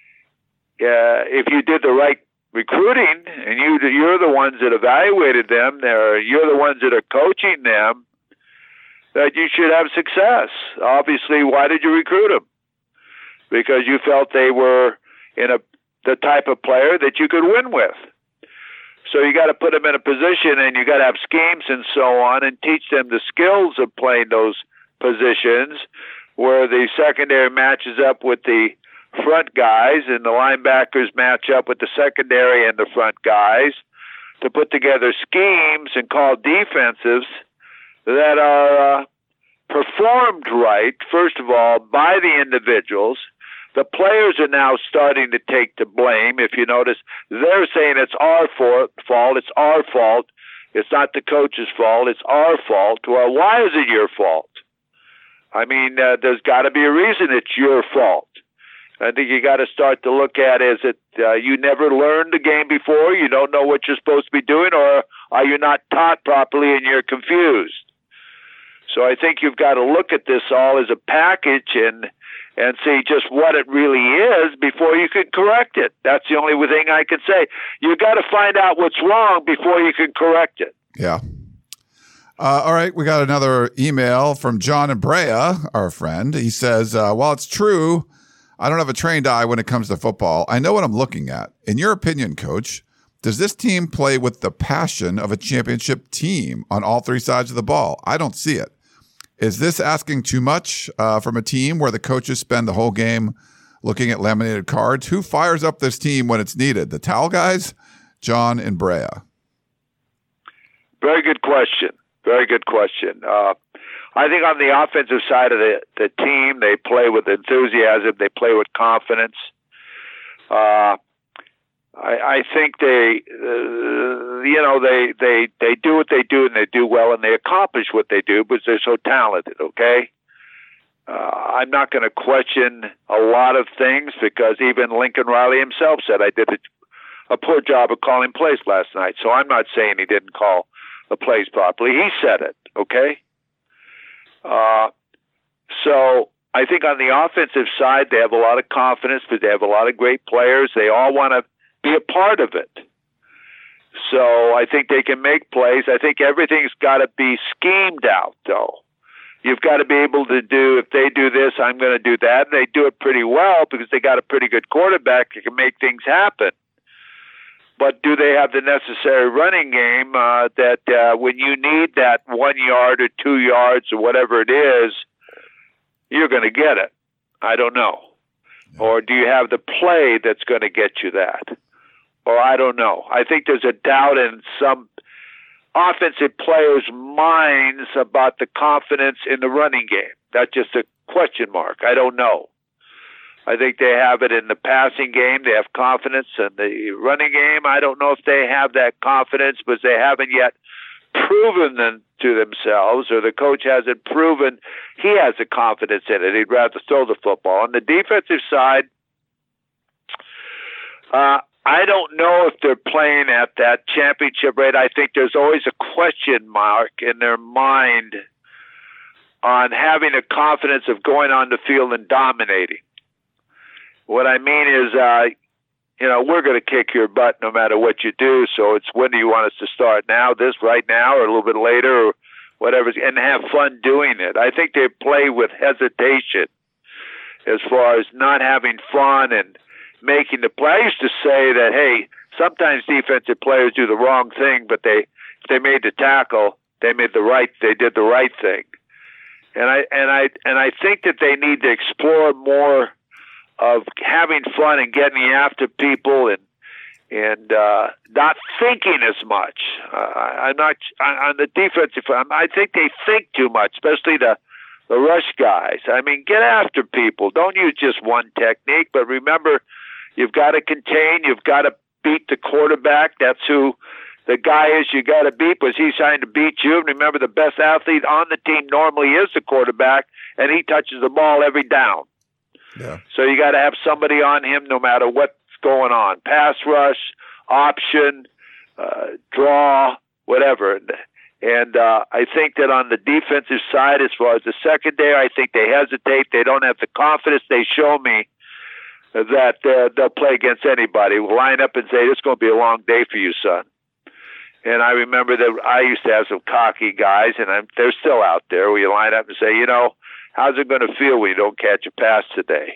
uh, if you did the right recruiting and you, you're the ones that evaluated them, or you're the ones that are coaching them, that you should have success. Obviously, why did you recruit them? Because you felt they were in a the type of player that you could win with. So you got to put them in a position, and you got to have schemes and so on, and teach them the skills of playing those positions, where the secondary matches up with the front guys, and the linebackers match up with the secondary and the front guys, to put together schemes and call defensives that are uh, performed right, first of all, by the individuals. The players are now starting to take the blame. If you notice, they're saying it's our fault, it's our fault. It's not the coach's fault, it's our fault. Well, why is it your fault? I mean, uh, there's got to be a reason it's your fault. I think you got to start to look at, is it uh, you never learned the game before, you don't know what you're supposed to be doing, or are you not taught properly and you're confused? So I think you've got to look at this all as a package and and see just what it really is before you can correct it. That's the only thing I can say. You've got to find out what's wrong before you can correct it. Yeah. Uh, all right, we got another email from John in Brea, our friend. He says, uh, while it's true, I don't have a trained eye when it comes to football, I know what I'm looking at. In your opinion, Coach, does this team play with the passion of a championship team on all three sides of the ball? I don't see it. Is this asking too much uh, from a team where the coaches spend the whole game looking at laminated cards? Who fires up this team when it's needed? The towel guys? John in Brea. Very good question. Very good question. Uh, I think on the offensive side of the, the team, they play with enthusiasm. They play with confidence. Uh, I, I think they, uh, you know, they, they, they do what they do, and they do well, and they accomplish what they do because they're so talented, okay? Uh, I'm not going to question a lot of things, because even Lincoln Riley himself said I did a, a poor job of calling plays last night. So I'm not saying he didn't call the plays properly. He said it, okay? Uh, so I think on the offensive side, they have a lot of confidence, but they have a lot of great players. They all want to be a part of it. So I think they can make plays. I think everything's got to be schemed out, though. You've got to be able to do, if they do this, I'm going to do that. And they do it pretty well because they got a pretty good quarterback that can make things happen. But do they have the necessary running game uh, that uh, when you need that one yard or two yards or whatever it is, you're going to get it? I don't know. Or do you have the play that's going to get you that? Or I don't know. I think there's a doubt in some offensive players' minds about the confidence in the running game. That's just a question mark. I don't know. I think they have it in the passing game. They have confidence in the running game. I don't know if they have that confidence, but they haven't yet proven them to themselves, or the coach hasn't proven he has the confidence in it. He'd rather throw the football. On the defensive side, uh, I don't know if they're playing at that championship rate. I think there's always a question mark in their mind on having the confidence of going on the field and dominating. What I mean is, uh, you know, we're going to kick your butt no matter what you do. So it's, when do you want us to start? Now, this right now, or a little bit later, or whatever, and have fun doing it. I think they play with hesitation as far as not having fun and making the play. I used to say that, hey, sometimes defensive players do the wrong thing, but they, if they made the tackle, they made the right, they did the right thing. And I, and I, and I think that they need to explore more of having fun and getting after people and and uh, not thinking as much. Uh, I'm not on the defensive front. I think they think too much, especially the the rush guys. I mean, get after people. Don't use just one technique, but remember, you've got to contain. You've got to beat the quarterback. That's who The guy is you got to beat was he's trying to beat you. And remember, the best athlete on the team normally is the quarterback, and he touches the ball every down. Yeah. So you got to have somebody on him no matter what's going on. Pass rush, option, uh, draw, whatever. And uh, I think that on the defensive side, as far as the secondary, I think they hesitate. They don't have the confidence. They show me that uh, they'll play against anybody. We'll line up and say, "This is going to be a long day for you, son." And I remember that I used to have some cocky guys, and I'm, they're still out there, where you line up and say, you know, how's it going to feel when you don't catch a pass today?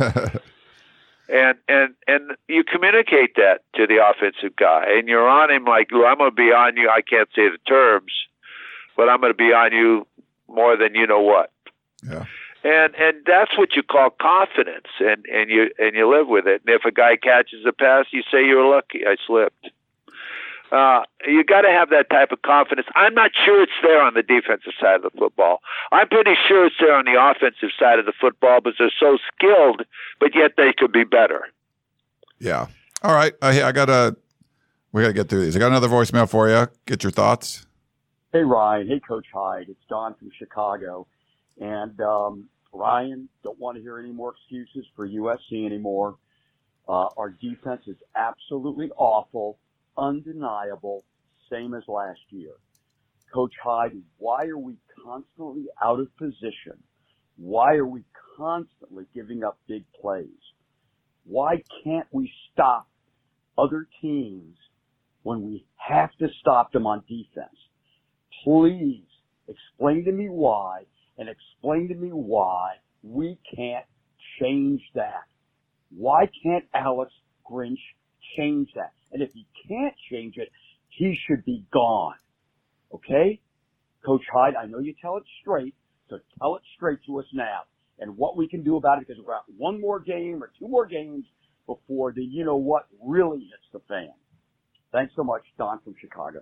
and and and you communicate that to the offensive guy, and you're on him like, well, I'm going to be on you. I can't say the terms, but I'm going to be on you more than you know what. Yeah. And and that's what you call confidence, and, and you and you live with it. And if a guy catches a pass, you say, you're lucky, I slipped. Uh, you got to have that type of confidence. I'm not sure it's there on the defensive side of the football. I'm pretty sure it's there on the offensive side of the football, because they're so skilled, but yet they could be better. Yeah. All right. I, I got to, we got to get through these. I got another voicemail for you. Get your thoughts. Hey, Ryan. Hey, Coach Hyde. It's Don from Chicago. And, um, Ryan, don't want to hear any more excuses for U S C anymore. Uh, our defense is absolutely awful. Undeniable, same as last year. Coach Hyde, why are we constantly out of position? Why are we constantly giving up big plays? Why can't we stop other teams when we have to stop them on defense? Please explain to me why, and explain to me why we can't change that. Why can't Alex Grinch change that? And if he can't change it, he should be gone. Okay? Coach Hyde, I know you tell it straight, so tell it straight to us now. And what we can do about it, because we're at one more game or two more games before the you-know-what really hits the fan. Thanks so much, Don from Chicago.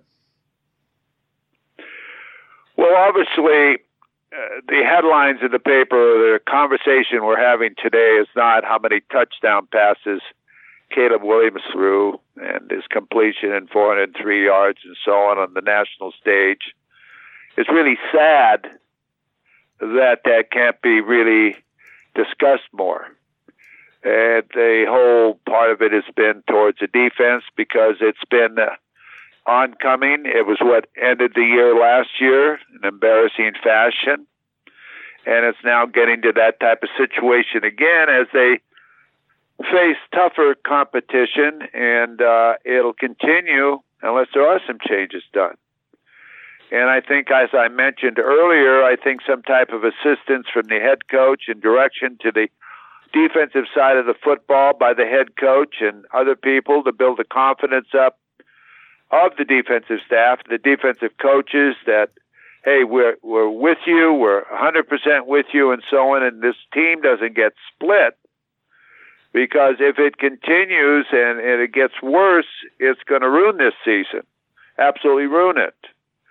Well, obviously, uh, the headlines in the paper, the conversation we're having today is not how many touchdown passes Caleb Williams threw and his completion in four hundred three yards and so on on the national stage. It's really sad that that can't be really discussed more. And the whole part of it has been towards the defense, because it's been uh, oncoming. It was what ended the year last year in embarrassing fashion. And it's now getting to that type of situation again as they face tougher competition, and uh, it'll continue unless there are some changes done. And I think, as I mentioned earlier, I think some type of assistance from the head coach and direction to the defensive side of the football by the head coach and other people to build the confidence up of the defensive staff, the defensive coaches, that, hey, we're we're with you, we're one hundred percent with you, and so on, and this team doesn't get split. Because if it continues and, and it gets worse, it's going to ruin this season. Absolutely ruin it.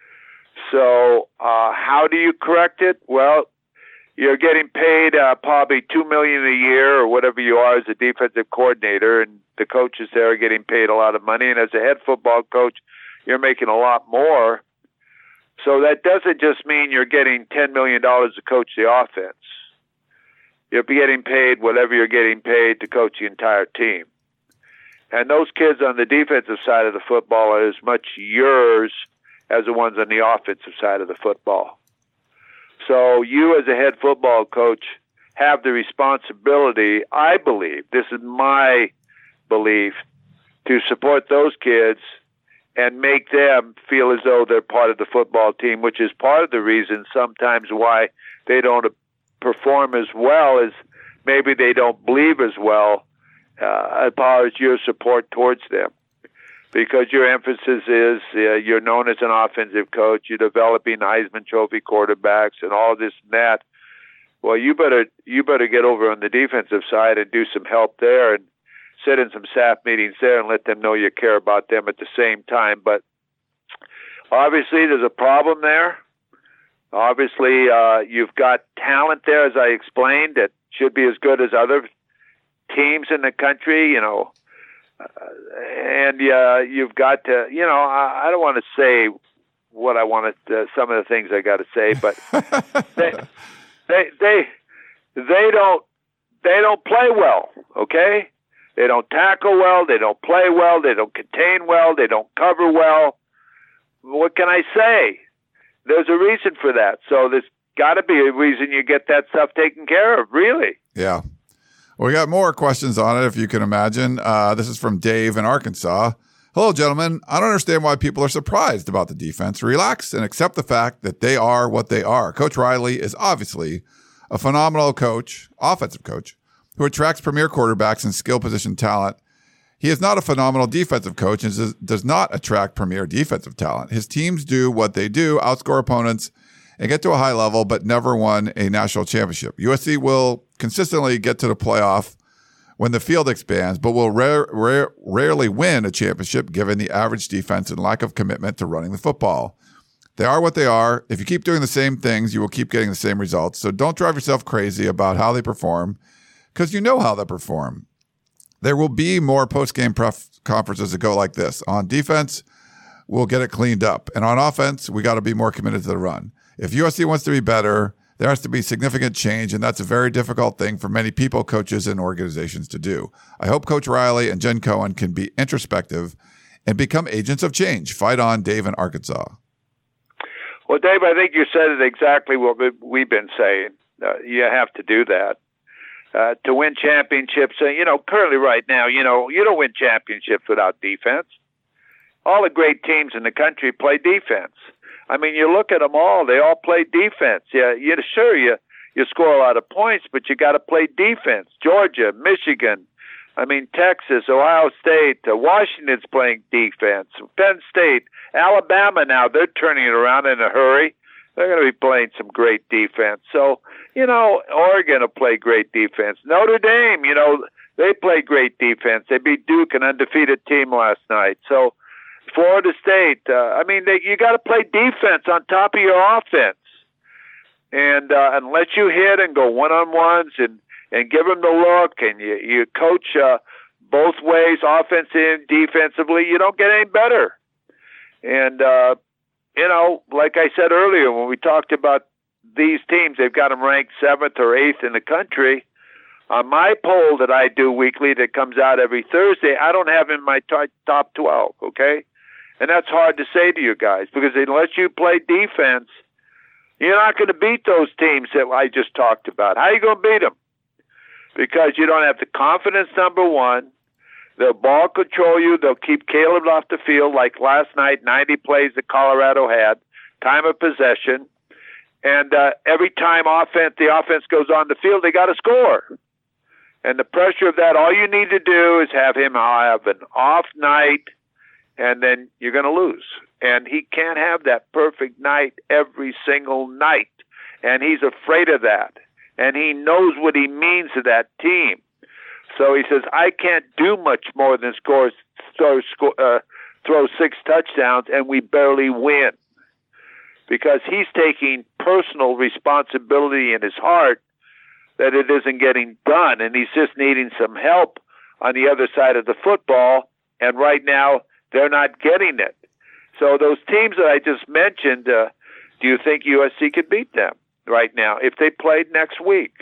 So uh, how do you correct it? Well, you're getting paid uh, probably two million dollars a year or whatever you are as a defensive coordinator, and the coaches there are getting paid a lot of money. And as a head football coach, you're making a lot more. So that doesn't just mean you're getting ten million dollars to coach the offense. You'll be getting paid whatever you're getting paid to coach the entire team. And those kids on the defensive side of the football are as much yours as the ones on the offensive side of the football. So you as a head football coach have the responsibility, I believe, this is my belief, to support those kids and make them feel as though they're part of the football team, which is part of the reason sometimes why they don't perform as well as maybe they don't believe as well uh, as far as your support towards them. Because your emphasis is uh, you're known as an offensive coach, you're developing Heisman Trophy quarterbacks and all this and that. Well, you better you better get over on the defensive side and do some help there and sit in some staff meetings there and let them know you care about them at the same time. But obviously there's a problem there. Obviously, uh, you've got talent there, as I explained, that should be as good as other teams in the country. You know, and uh, you've got to, you know, I, I don't want to say what I wanted, uh, some of the things I got to say, but they, they, they, they don't, they don't play well. Okay. They don't tackle well. They don't play well. They don't contain well. They don't cover well. What can I say? There's a reason for that. So there's got to be a reason you get that stuff taken care of, really. Yeah. We got more questions on it, if you can imagine. Uh, this is from Dave in Arkansas. Hello, gentlemen. I don't understand why people are surprised about the defense. Relax and accept the fact that they are what they are. Coach Riley is obviously a phenomenal coach, offensive coach, who attracts premier quarterbacks and skill position talent. He is not a phenomenal defensive coach and does not attract premier defensive talent. His teams do what they do, outscore opponents, and get to a high level, but never won a national championship. U S C will consistently get to the playoff when the field expands, but will rare, rare, rarely win a championship given the average defense and lack of commitment to running the football. They are what they are. If you keep doing the same things, you will keep getting the same results. So don't drive yourself crazy about how they perform, because you know how they perform. There will be more post-game press conferences that go like this. On defense, we'll get it cleaned up. And on offense, we got to be more committed to the run. If U S C wants to be better, there has to be significant change, and that's a very difficult thing for many people, coaches, and organizations to do. I hope Coach Riley and Jen Cohen can be introspective and become agents of change. Fight on, Dave in Arkansas. Well, Dave, I think you said it exactly what we've been saying. Uh, you have to do that. Uh, to win championships, uh, you know, currently right now, you know, you don't win championships without defense. All the great teams in the country play defense. I mean, you look at them all; they all play defense. Yeah, you sure you you score a lot of points, but you got to play defense. Georgia, Michigan, I mean, Texas, Ohio State, uh, Washington's playing defense. Penn State, Alabama now they're turning it around in a hurry. They're going to be playing some great defense. So, you know, Oregon will play great defense. Notre Dame, you know, they play great defense. They beat Duke, an undefeated team last night. So. Florida State, uh, I mean, they, you got to play defense on top of your offense, and uh, and let you hit and go one on ones and, and give them the look, and you you coach uh, both ways, offense and defensively. You don't get any better, and uh, you know, like I said earlier when we talked about these teams, they've got them ranked seventh or eighth in the country. On my poll that I do weekly, that comes out every Thursday, I don't have in my t- top twelve. Okay. And that's hard to say to you guys because unless you play defense, you're not going to beat those teams that I just talked about. How are you going to beat them? Because you don't have the confidence, number one. They'll ball control you. They'll keep Caleb off the field like last night, ninety plays that Colorado had, time of possession. And uh, every time offense, the offense goes on the field, they got to score. And the pressure of that, all you need to do is have him have an off night, and then you're going to lose. And he can't have that perfect night every single night. And he's afraid of that. And he knows what he means to that team. So he says, I can't do much more than score, throw, uh, throw six touchdowns, and we barely win. Because he's taking personal responsibility in his heart that it isn't getting done, and he's just needing some help on the other side of the football. And right now, they're not getting it. So those teams that I just mentioned, uh, do you think U S C could beat them right now if they played next week?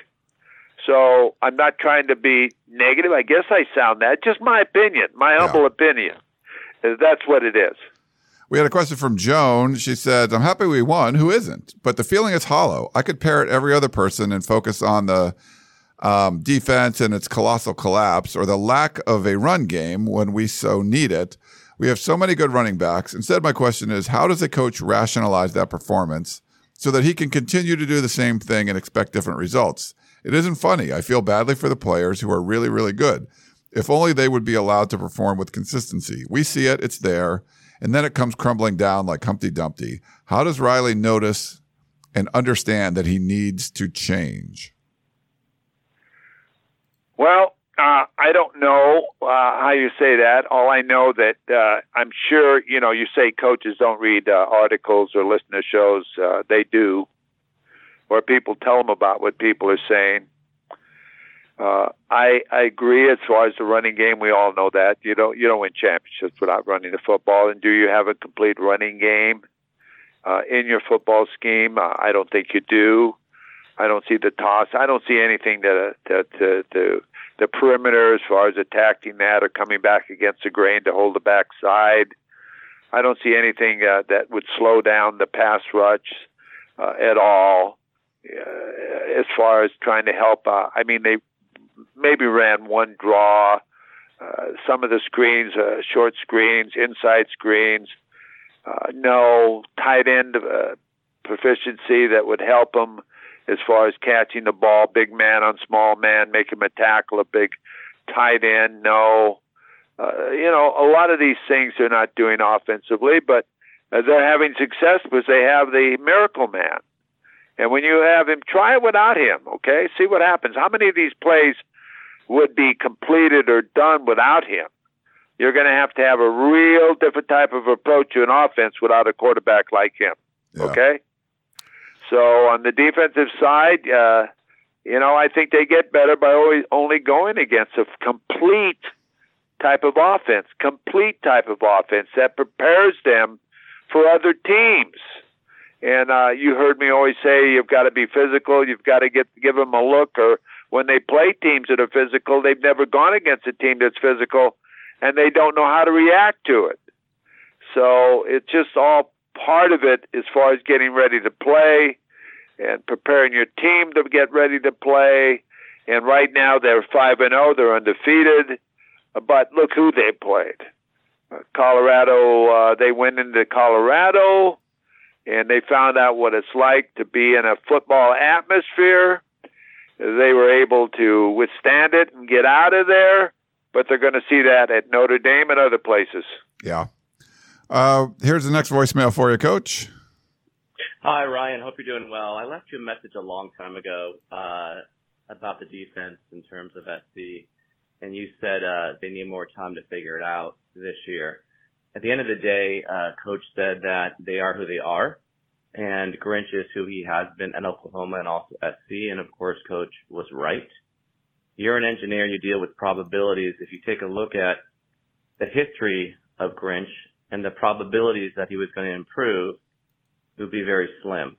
So I'm not trying to be negative. I guess I sound that. Just my opinion, my yeah. humble opinion. That's what it is. We had a question from Joan. She said, I'm happy we won. Who isn't? But the feeling is hollow. I could parrot every other person and focus on the um, defense and its colossal collapse or the lack of a run game when we so need it. We have so many good running backs. Instead, my question is, how does a coach rationalize that performance so that he can continue to do the same thing and expect different results? It isn't funny. I feel badly for the players who are really, really good. If only they would be allowed to perform with consistency. We see it, it's there, and then it comes crumbling down like Humpty Dumpty. How does Riley notice and understand that he needs to change? Well, uh, I don't know uh, how you say that. All I know that uh, I'm sure, you know, you say coaches don't read uh, articles or listen to shows. Uh, they do, where people tell them about what people are saying. Uh, I I agree as far as the running game. We all know that you don't you don't win championships without running the football. And do you have a complete running game uh, in your football scheme? Uh, I don't think you do. I don't see the toss. I don't see anything that that to, to the perimeter as far as attacking that or coming back against the grain to hold the backside. I don't see anything uh, that would slow down the pass rush uh, at all. Uh, as far as trying to help, uh, I mean they maybe ran one draw, uh, some of the screens, uh, short screens, inside screens. Uh, no tight end uh, proficiency that would help them as far as catching the ball, big man on small man, make him a tackle, a big tight end. No, uh, you know, a lot of these things they're not doing offensively, but uh, they're having success because they have the miracle man. And when you have him, try it without him, okay? See what happens. How many of these plays would be completed or done without him? You're going to have to have a real different type of approach to an offense without a quarterback like him, yeah. okay? So on the defensive side, uh, you know, I think they get better by always only going against a complete type of offense, complete type of offense that prepares them for other teams. And uh, you heard me always say you've got to be physical. You've got to get give them a look. Or when they play teams that are physical, they've never gone against a team that's physical, and they don't know how to react to it. So it's just all part of it as far as getting ready to play and preparing your team to get ready to play. And right now they're five and zero. They're undefeated. But look who they played. Uh, Colorado. Uh, they went into Colorado. And they found out what it's like to be in a football atmosphere. They were able to withstand it and get out of there, but they're going to see that at Notre Dame and other places. Yeah. Uh, here's the next voicemail for you, Coach. Hi, Ryan. Hope you're doing well. I left you a message a long time ago uh, about the defense in terms of S C, and you said uh, they need more time to figure it out this year. At the end of the day, uh, Coach said that they are who they are, and Grinch is who he has been at Oklahoma and also S C, and of course, Coach was right. You're an engineer, you deal with probabilities. If you take a look at the history of Grinch and the probabilities that he was going to improve, it would be very slim.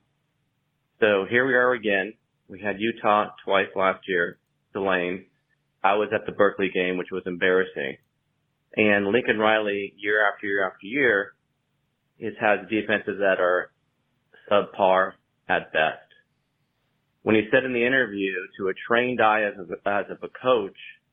So here we are again. We had Utah twice last year, Tulane. I was at the Berkeley game, which was embarrassing. And Lincoln Riley, year after year after year, is has defenses that are subpar at best. When he said in the interview to a trained eye as of, as of a coach,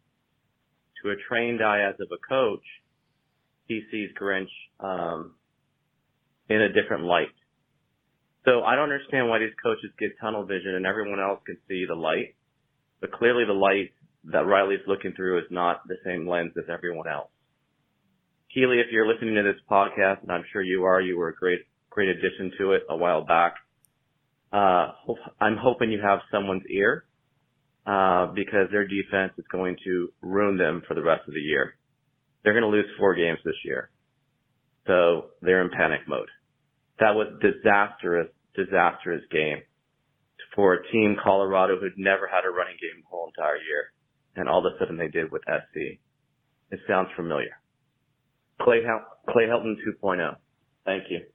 to a trained eye as of a coach, he sees Grinch um, in a different light. So I don't understand why these coaches get tunnel vision and everyone else can see the light, but clearly the light that Riley's looking through is not the same lens as everyone else. Keely, if you're listening to this podcast, and I'm sure you are, you were a great, great addition to it a while back. Uh, I'm hoping you have someone's ear, uh, because their defense is going to ruin them for the rest of the year. They're going to lose four games this year. So they're in panic mode. That was disastrous, disastrous game for a team, Colorado, who'd never had a running game the whole entire year. And all of a sudden they did with S C. It sounds familiar. Clay, Hel- Clay Helton two point oh. Thank you.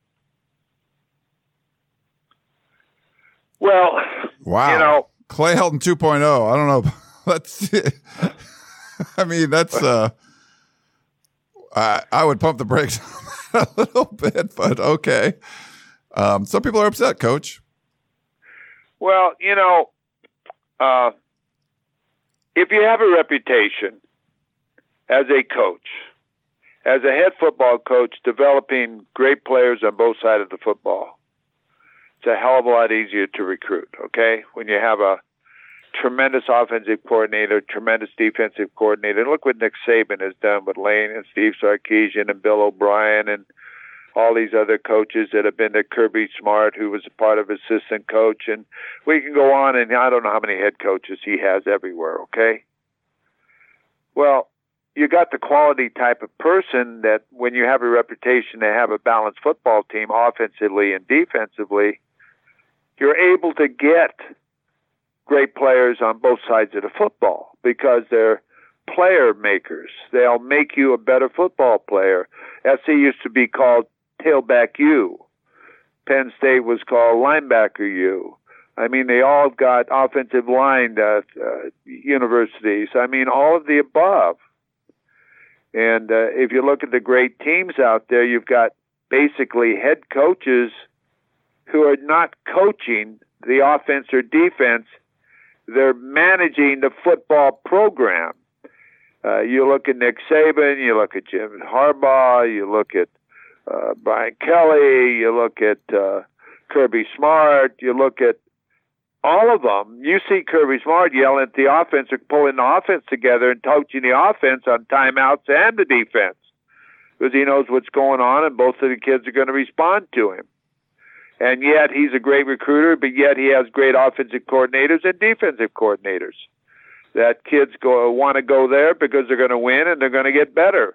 Well, wow. You know, Clay Helton two point oh. I don't know. Let's. I mean, that's. Uh, I I would pump the brakes a little bit, but okay. Um, some people are upset, Coach. Well, you know, uh, if you have a reputation as a coach, as a head football coach, developing great players on both sides of the football, it's a hell of a lot easier to recruit, okay? When you have a tremendous offensive coordinator, tremendous defensive coordinator. And look what Nick Saban has done with Lane and Steve Sarkisian and Bill O'Brien and all these other coaches that have been there, Kirby Smart, who was a part of assistant coach. And we can go on, and I don't know how many head coaches he has everywhere, okay? Well, you got the quality type of person that when you have a reputation to have a balanced football team offensively and defensively, you're able to get great players on both sides of the football because they're player makers. They'll make you a better football player. S C used to be called tailback U. Penn State was called linebacker U. I mean, they all got offensive line uh, uh, universities. I mean, all of the above. And uh, if you look at the great teams out there, you've got basically head coaches who are not coaching the offense or defense. They're managing the football program. Uh, you look at Nick Saban, you look at Jim Harbaugh, you look at uh, Brian Kelly, you look at uh, Kirby Smart, you look at all of them. You see Kirby Smart yelling at the offense or pulling the offense together and coaching the offense on timeouts and the defense because he knows what's going on and both of the kids are going to respond to him. And yet he's a great recruiter, but yet he has great offensive coordinators and defensive coordinators. That kids go want to go there because they're going to win and they're going to get better.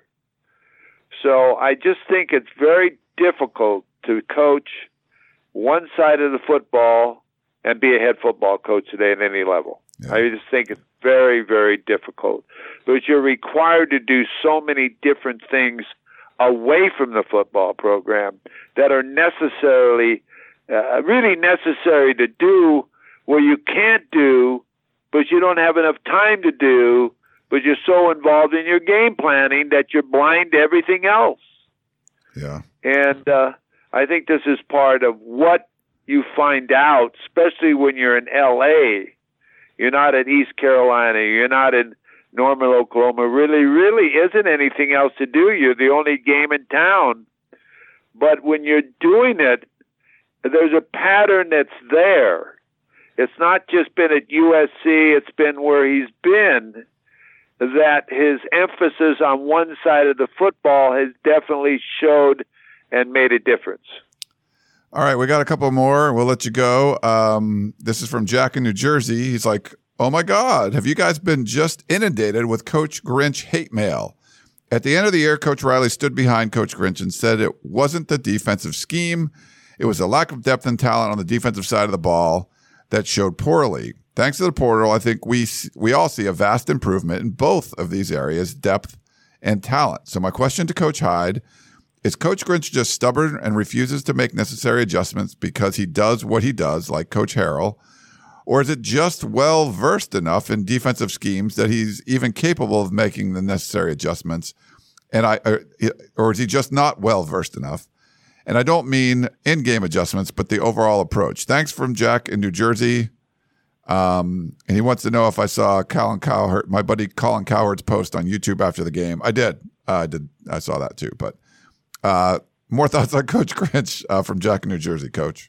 So I just think it's very difficult to coach one side of the football and be a head football coach today at any level. Yeah. I just think it's very, very difficult because you're required to do so many different things away from the football program that are necessarily, uh, really necessary to do where you can't do, but you don't have enough time to do, but you're so involved in your game planning that you're blind to everything else. Yeah. And uh, I think this is part of what you find out, especially when you're in L A. You're not in East Carolina. You're not in Norman, Oklahoma. Really, really isn't anything else to do. You're the only game in town. But when you're doing it, there's a pattern that's there. It's not just been at U S C, it's been where he's been, that his emphasis on one side of the football has definitely showed and made a difference. All right, we got a couple more. We'll let you go. Um, this is from Jack in New Jersey. He's like, oh my God, have you guys been just inundated with Coach Grinch hate mail? At the end of the year, Coach Riley stood behind Coach Grinch and said it wasn't the defensive scheme. It was a lack of depth and talent on the defensive side of the ball that showed poorly. Thanks to the portal, I think we we all see a vast improvement in both of these areas, depth and talent. So my question to Coach Hyde, is Coach Grinch just stubborn and refuses to make necessary adjustments because he does what he does, like Coach Harrell? Or is it just well-versed enough in defensive schemes that he's even capable of making the necessary adjustments? And I, or is he just not well-versed enough? And I don't mean in-game adjustments, but the overall approach. Thanks from Jack in New Jersey. Um, and he wants to know if I saw Colin Cowherd, my buddy Colin Cowherd's post on YouTube after the game. I did. Uh, I did. I saw that too. But uh, more thoughts on Coach Grinch uh, from Jack in New Jersey, Coach.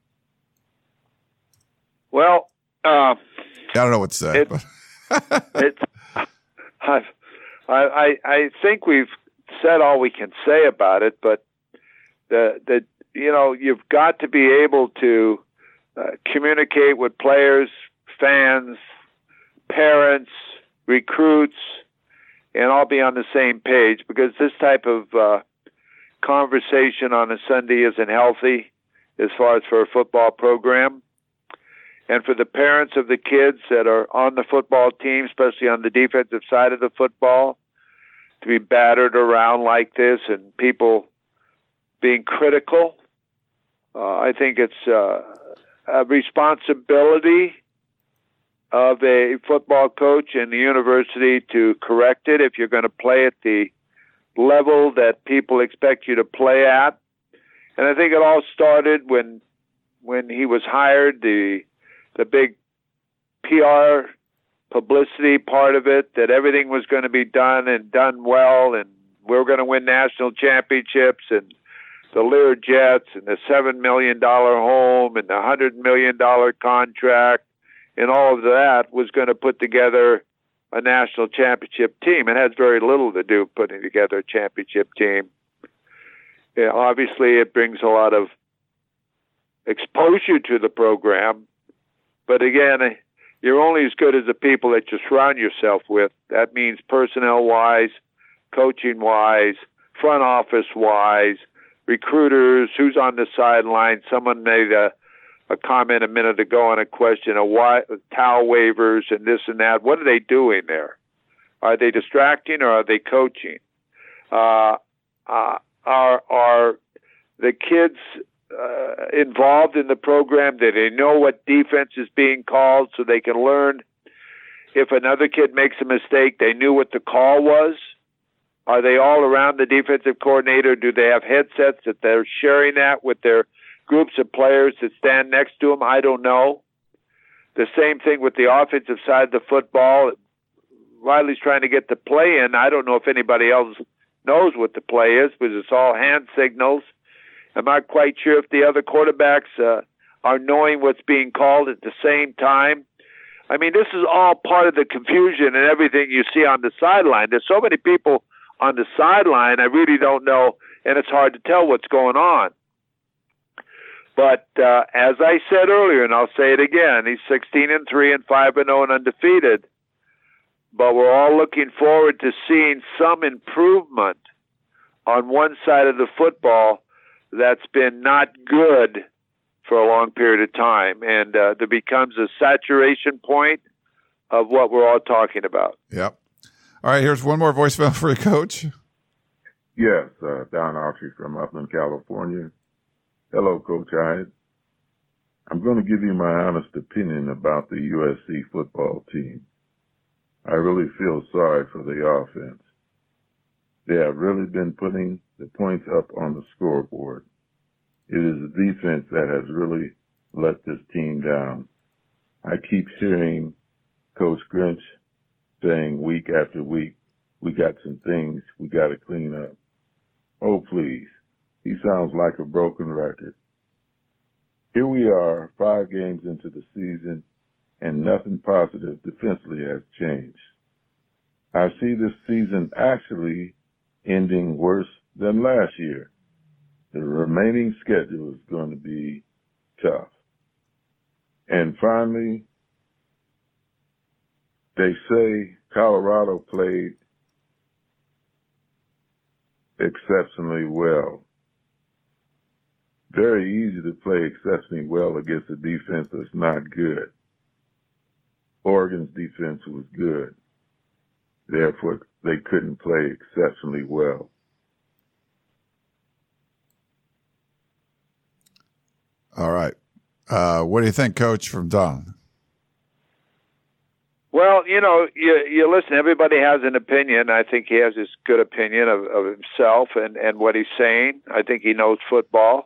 Well, uh, I don't know what to say. It, but it's, I've, I, I think we've said all we can say about it, but the the you know you've got to be able to uh, communicate with players, fans, parents, recruits, and all be on the same page because this type of uh, conversation on a Sunday isn't healthy as far as for a football program. And for the parents of the kids that are on the football team, especially on the defensive side of the football, to be battered around like this and people being critical, uh, I think it's uh, a responsibility of a football coach and the university to correct it if you're going to play at the level that people expect you to play at. And I think it all started when when he was hired, the the big P R publicity part of it, that everything was going to be done and done well, and we were going to win national championships, and the Lear Jets, and the seven million dollars home, and the one hundred million dollars contract, and all of that was going to put together a national championship team. It has very little to do with putting together a championship team. Yeah, obviously, it brings a lot of exposure to the program, but again, you're only as good as the people that you surround yourself with. That means personnel-wise, coaching-wise, front office-wise, recruiters, who's on the sideline. Someone made a, a comment a minute ago on a question of why towel waivers and this and that. What are they doing there? Are they distracting or are they coaching? Uh, uh, are are the kids uh, involved in the program? Do they know what defense is being called so they can learn? If another kid makes a mistake, they knew what the call was. Are they all around the defensive coordinator? Do they have headsets that they're sharing that with their groups of players that stand next to them? I don't know. The same thing with the offensive side of the football. Riley's trying to get the play in. I don't know if anybody else knows what the play is because it's all hand signals. I'm not quite sure if the other quarterbacks uh, are knowing what's being called at the same time. I mean, this is all part of the confusion and everything you see on the sideline. There's so many people on the sideline, I really don't know, and it's hard to tell what's going on. But uh, as I said earlier, and I'll say it again, he's sixteen and three and five and oh and undefeated. But we're all looking forward to seeing some improvement on one side of the football that's been not good for a long period of time, and uh, there becomes a saturation point of what we're all talking about. Yep. All right, here's one more voicemail for you, Coach. Yes, uh, Don Autry from Upland, California. Hello, Coach Hyde. I'm going to give you my honest opinion about the U S C football team. I really feel sorry for the offense. They have really been putting the points up on the scoreboard. It is the defense that has really let this team down. I keep hearing Coach Grinch saying week after week, we got some things we got to clean up. Oh, please. He sounds like a broken record. Here we are, five games into the season, and nothing positive defensively has changed. I see this season actually ending worse than last year. The remaining schedule is going to be tough. And finally, they say Colorado played exceptionally well. Very easy to play exceptionally well against a defense that's not good. Oregon's defense was good. Therefore, they couldn't play exceptionally well. All right. Uh, what do you think, Coach, from Don? Well, you know, you, you listen, everybody has an opinion. I think he has this good opinion of, of himself and, and what he's saying. I think he knows football.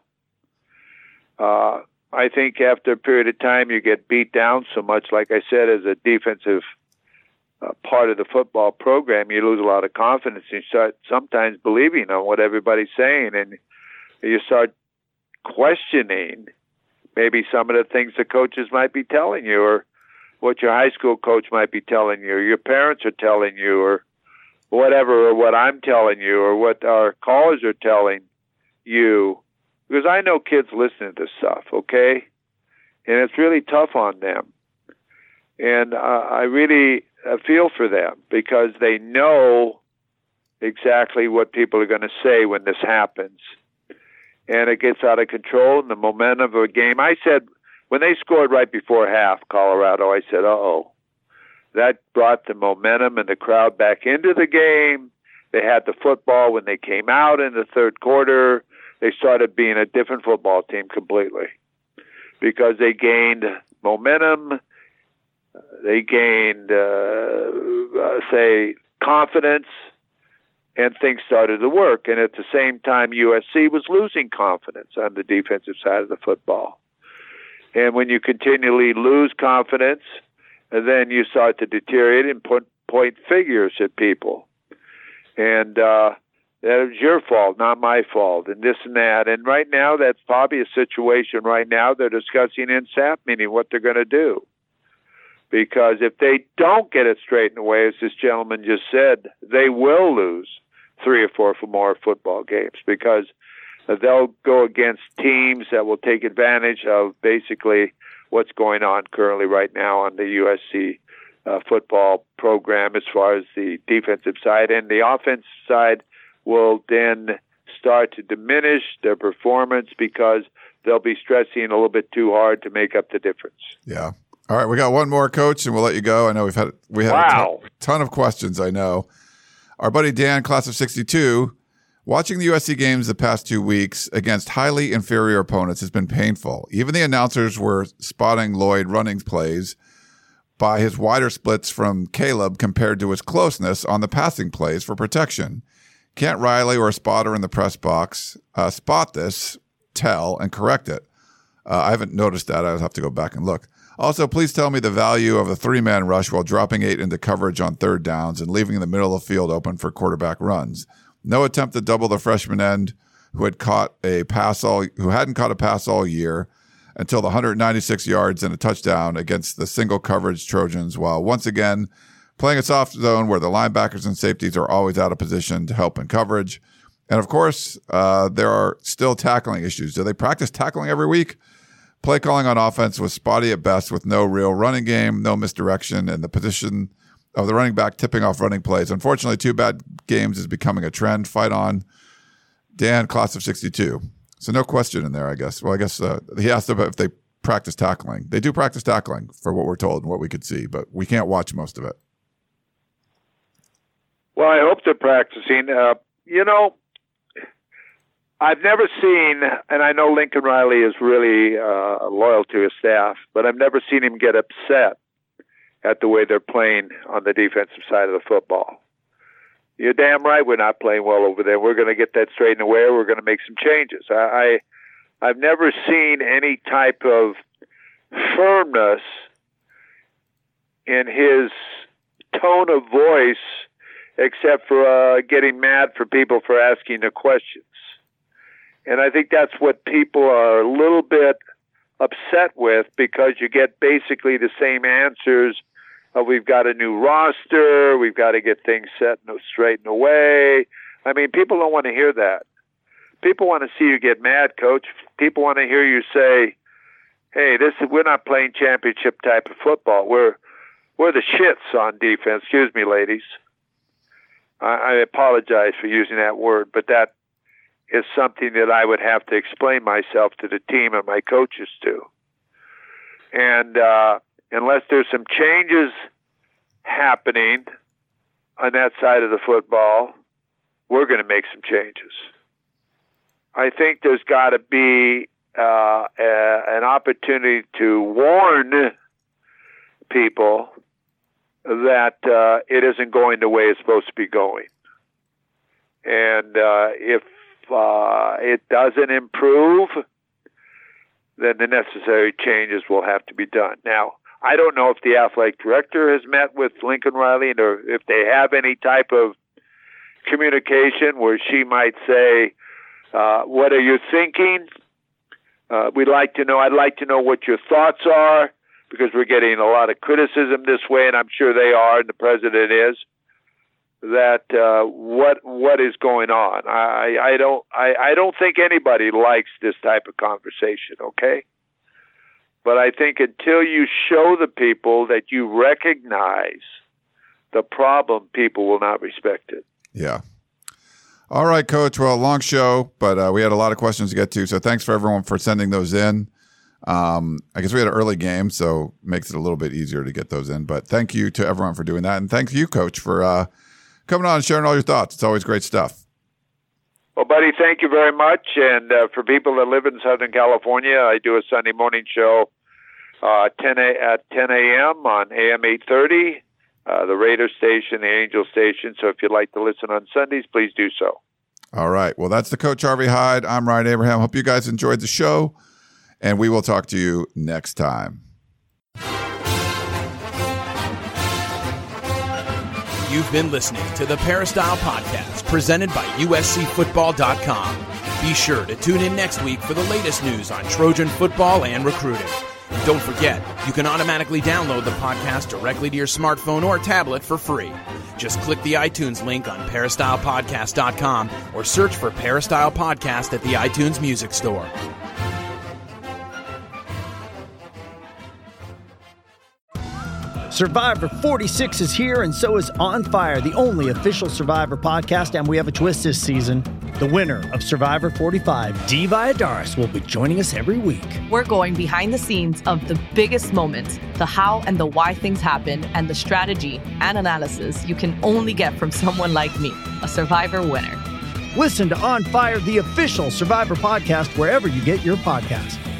Uh, I think after a period of time you get beat down so much, like I said, as a defensive uh, part of the football program, you lose a lot of confidence. You start sometimes believing on what everybody's saying, and you start questioning maybe some of the things the coaches might be telling you, or what your high school coach might be telling you, or your parents are telling you, or whatever, or what I'm telling you, or what our callers are telling you. Because I know kids listen to this stuff, okay? And it's really tough on them. And uh, I really uh, feel for them because they know exactly what people are going to say when this happens. And it gets out of control, and the momentum of a game. I said, when they scored right before half, Colorado, I said, uh-oh. That brought the momentum and the crowd back into the game. They had the football when they came out in the third quarter. They started being a different football team completely because they gained momentum. They gained, uh, uh, say, confidence, and things started to work. And at the same time, U S C was losing confidence on the defensive side of the football. And when you continually lose confidence, then you start to deteriorate and put point figures at people. And uh, that was your fault, not my fault, and this and that. And right now, that's probably a situation right now they're discussing in S A P meeting what they're going to do. Because if they don't get it straightened away, as this gentleman just said, they will lose three or four for more football games because they'll go against teams that will take advantage of basically what's going on currently right now on the U S C uh, football program as far as the defensive side. And the offensive side will then start to diminish their performance because they'll be stressing a little bit too hard to make up the difference. Yeah. All right, we got one more, Coach, and we'll let you go. I know we've had we had wow. a ton, ton of questions. I know our buddy Dan, class of sixty-two, watching the U S C games the past two weeks against highly inferior opponents has been painful. Even the announcers were spotting Lloyd running plays by his wider splits from Caleb compared to his closeness on the passing plays for protection. Can't Riley or a spotter in the press box uh, spot this, tell, and correct it? Uh, I haven't noticed that. I'll have to go back and look. Also, please tell me the value of a three-man rush while dropping eight into coverage on third downs and leaving the middle of the field open for quarterback runs. No attempt to double the freshman end who had caught a pass all who hadn't caught a pass all year until the one hundred ninety-six yards and a touchdown against the single coverage Trojans, while once again playing a soft zone where the linebackers and safeties are always out of position to help in coverage. And of course, uh, there are still tackling issues. Do they practice tackling every week? Play calling on offense was spotty at best with no real running game, no misdirection, and the position of the running back tipping off running plays. Unfortunately, two bad games is becoming a trend. Fight on. Dan, class of sixty-two. So no question in there, I guess. Well, I guess uh, he asked about if they practice tackling. They do practice tackling for what we're told and what we could see, but we can't watch most of it. Well, I hope they're practicing. Uh, you know, I've never seen, and I know Lincoln Riley is really uh, loyal to his staff, but I've never seen him get upset at the way they're playing on the defensive side of the football. You're damn right we're not playing well over there. We're going to get that straightened away. We're going to make some changes. I, I, I've never seen any type of firmness in his tone of voice except for uh, getting mad for people for asking the questions. And I think that's what people are a little bit upset with, because you get basically the same answers. Uh, we've got a new roster. We've got to get things set and straightened away. I mean, people don't want to hear that. People want to see you get mad, Coach. People want to hear you say, hey, this is, we're not playing championship type of football. We're we're the shits on defense. Excuse me, ladies. I, I apologize for using that word, but that is something that I would have to explain myself to the team and my coaches to. And uh, unless there's some changes happening on that side of the football, we're going to make some changes. I think there's got to be uh, a, an opportunity to warn people that uh, it isn't going the way it's supposed to be going. And uh, if uh, it doesn't improve, then the necessary changes will have to be done. Now, I don't know if the athletic director has met with Lincoln Riley, or if they have any type of communication where she might say, uh, what are you thinking? Uh, we'd like to know, I'd like to know what your thoughts are, because we're getting a lot of criticism this way, and I'm sure they are, and the president is, that uh, what what is going on. I, I don't I, I don't think anybody likes this type of conversation, okay? But I think until you show the people that you recognize the problem, people will not respect it. Yeah. All right, Coach. Well, long show, but uh, we had a lot of questions to get to, so thanks for everyone for sending those in. Um, I guess we had an early game, so it makes it a little bit easier to get those in. But thank you to everyone for doing that, and thank you, Coach, for uh, coming on and sharing all your thoughts. It's always great stuff. Well, buddy, thank you very much. And uh, for people that live in Southern California, I do a Sunday morning show uh, ten a, at ten a.m. on A M eight thirty, uh, the Raider station, the Angel station. So if you'd like to listen on Sundays, please do so. All right. Well, that's the Coach Harvey Hyde. I'm Ryan Abraham. Hope you guys enjoyed the show, and we will talk to you next time. You've been listening to the Peristyle Podcast, presented by U S C Football dot com. Be sure to tune in next week for the latest news on Trojan football and recruiting. And don't forget, you can automatically download the podcast directly to your smartphone or tablet for free. Just click the iTunes link on Peristyle Podcast dot com or search for Peristyle Podcast at the iTunes Music Store. Survivor forty-six is here, and so is On Fire, the only official Survivor podcast, and we have a twist this season. The winner of Survivor forty-five, Dee Valladares, will be joining us every week. We're going behind the scenes of the biggest moments, the how and the why things happen, and the strategy and analysis you can only get from someone like me, a Survivor winner. Listen to On Fire, the official Survivor podcast, wherever you get your podcasts.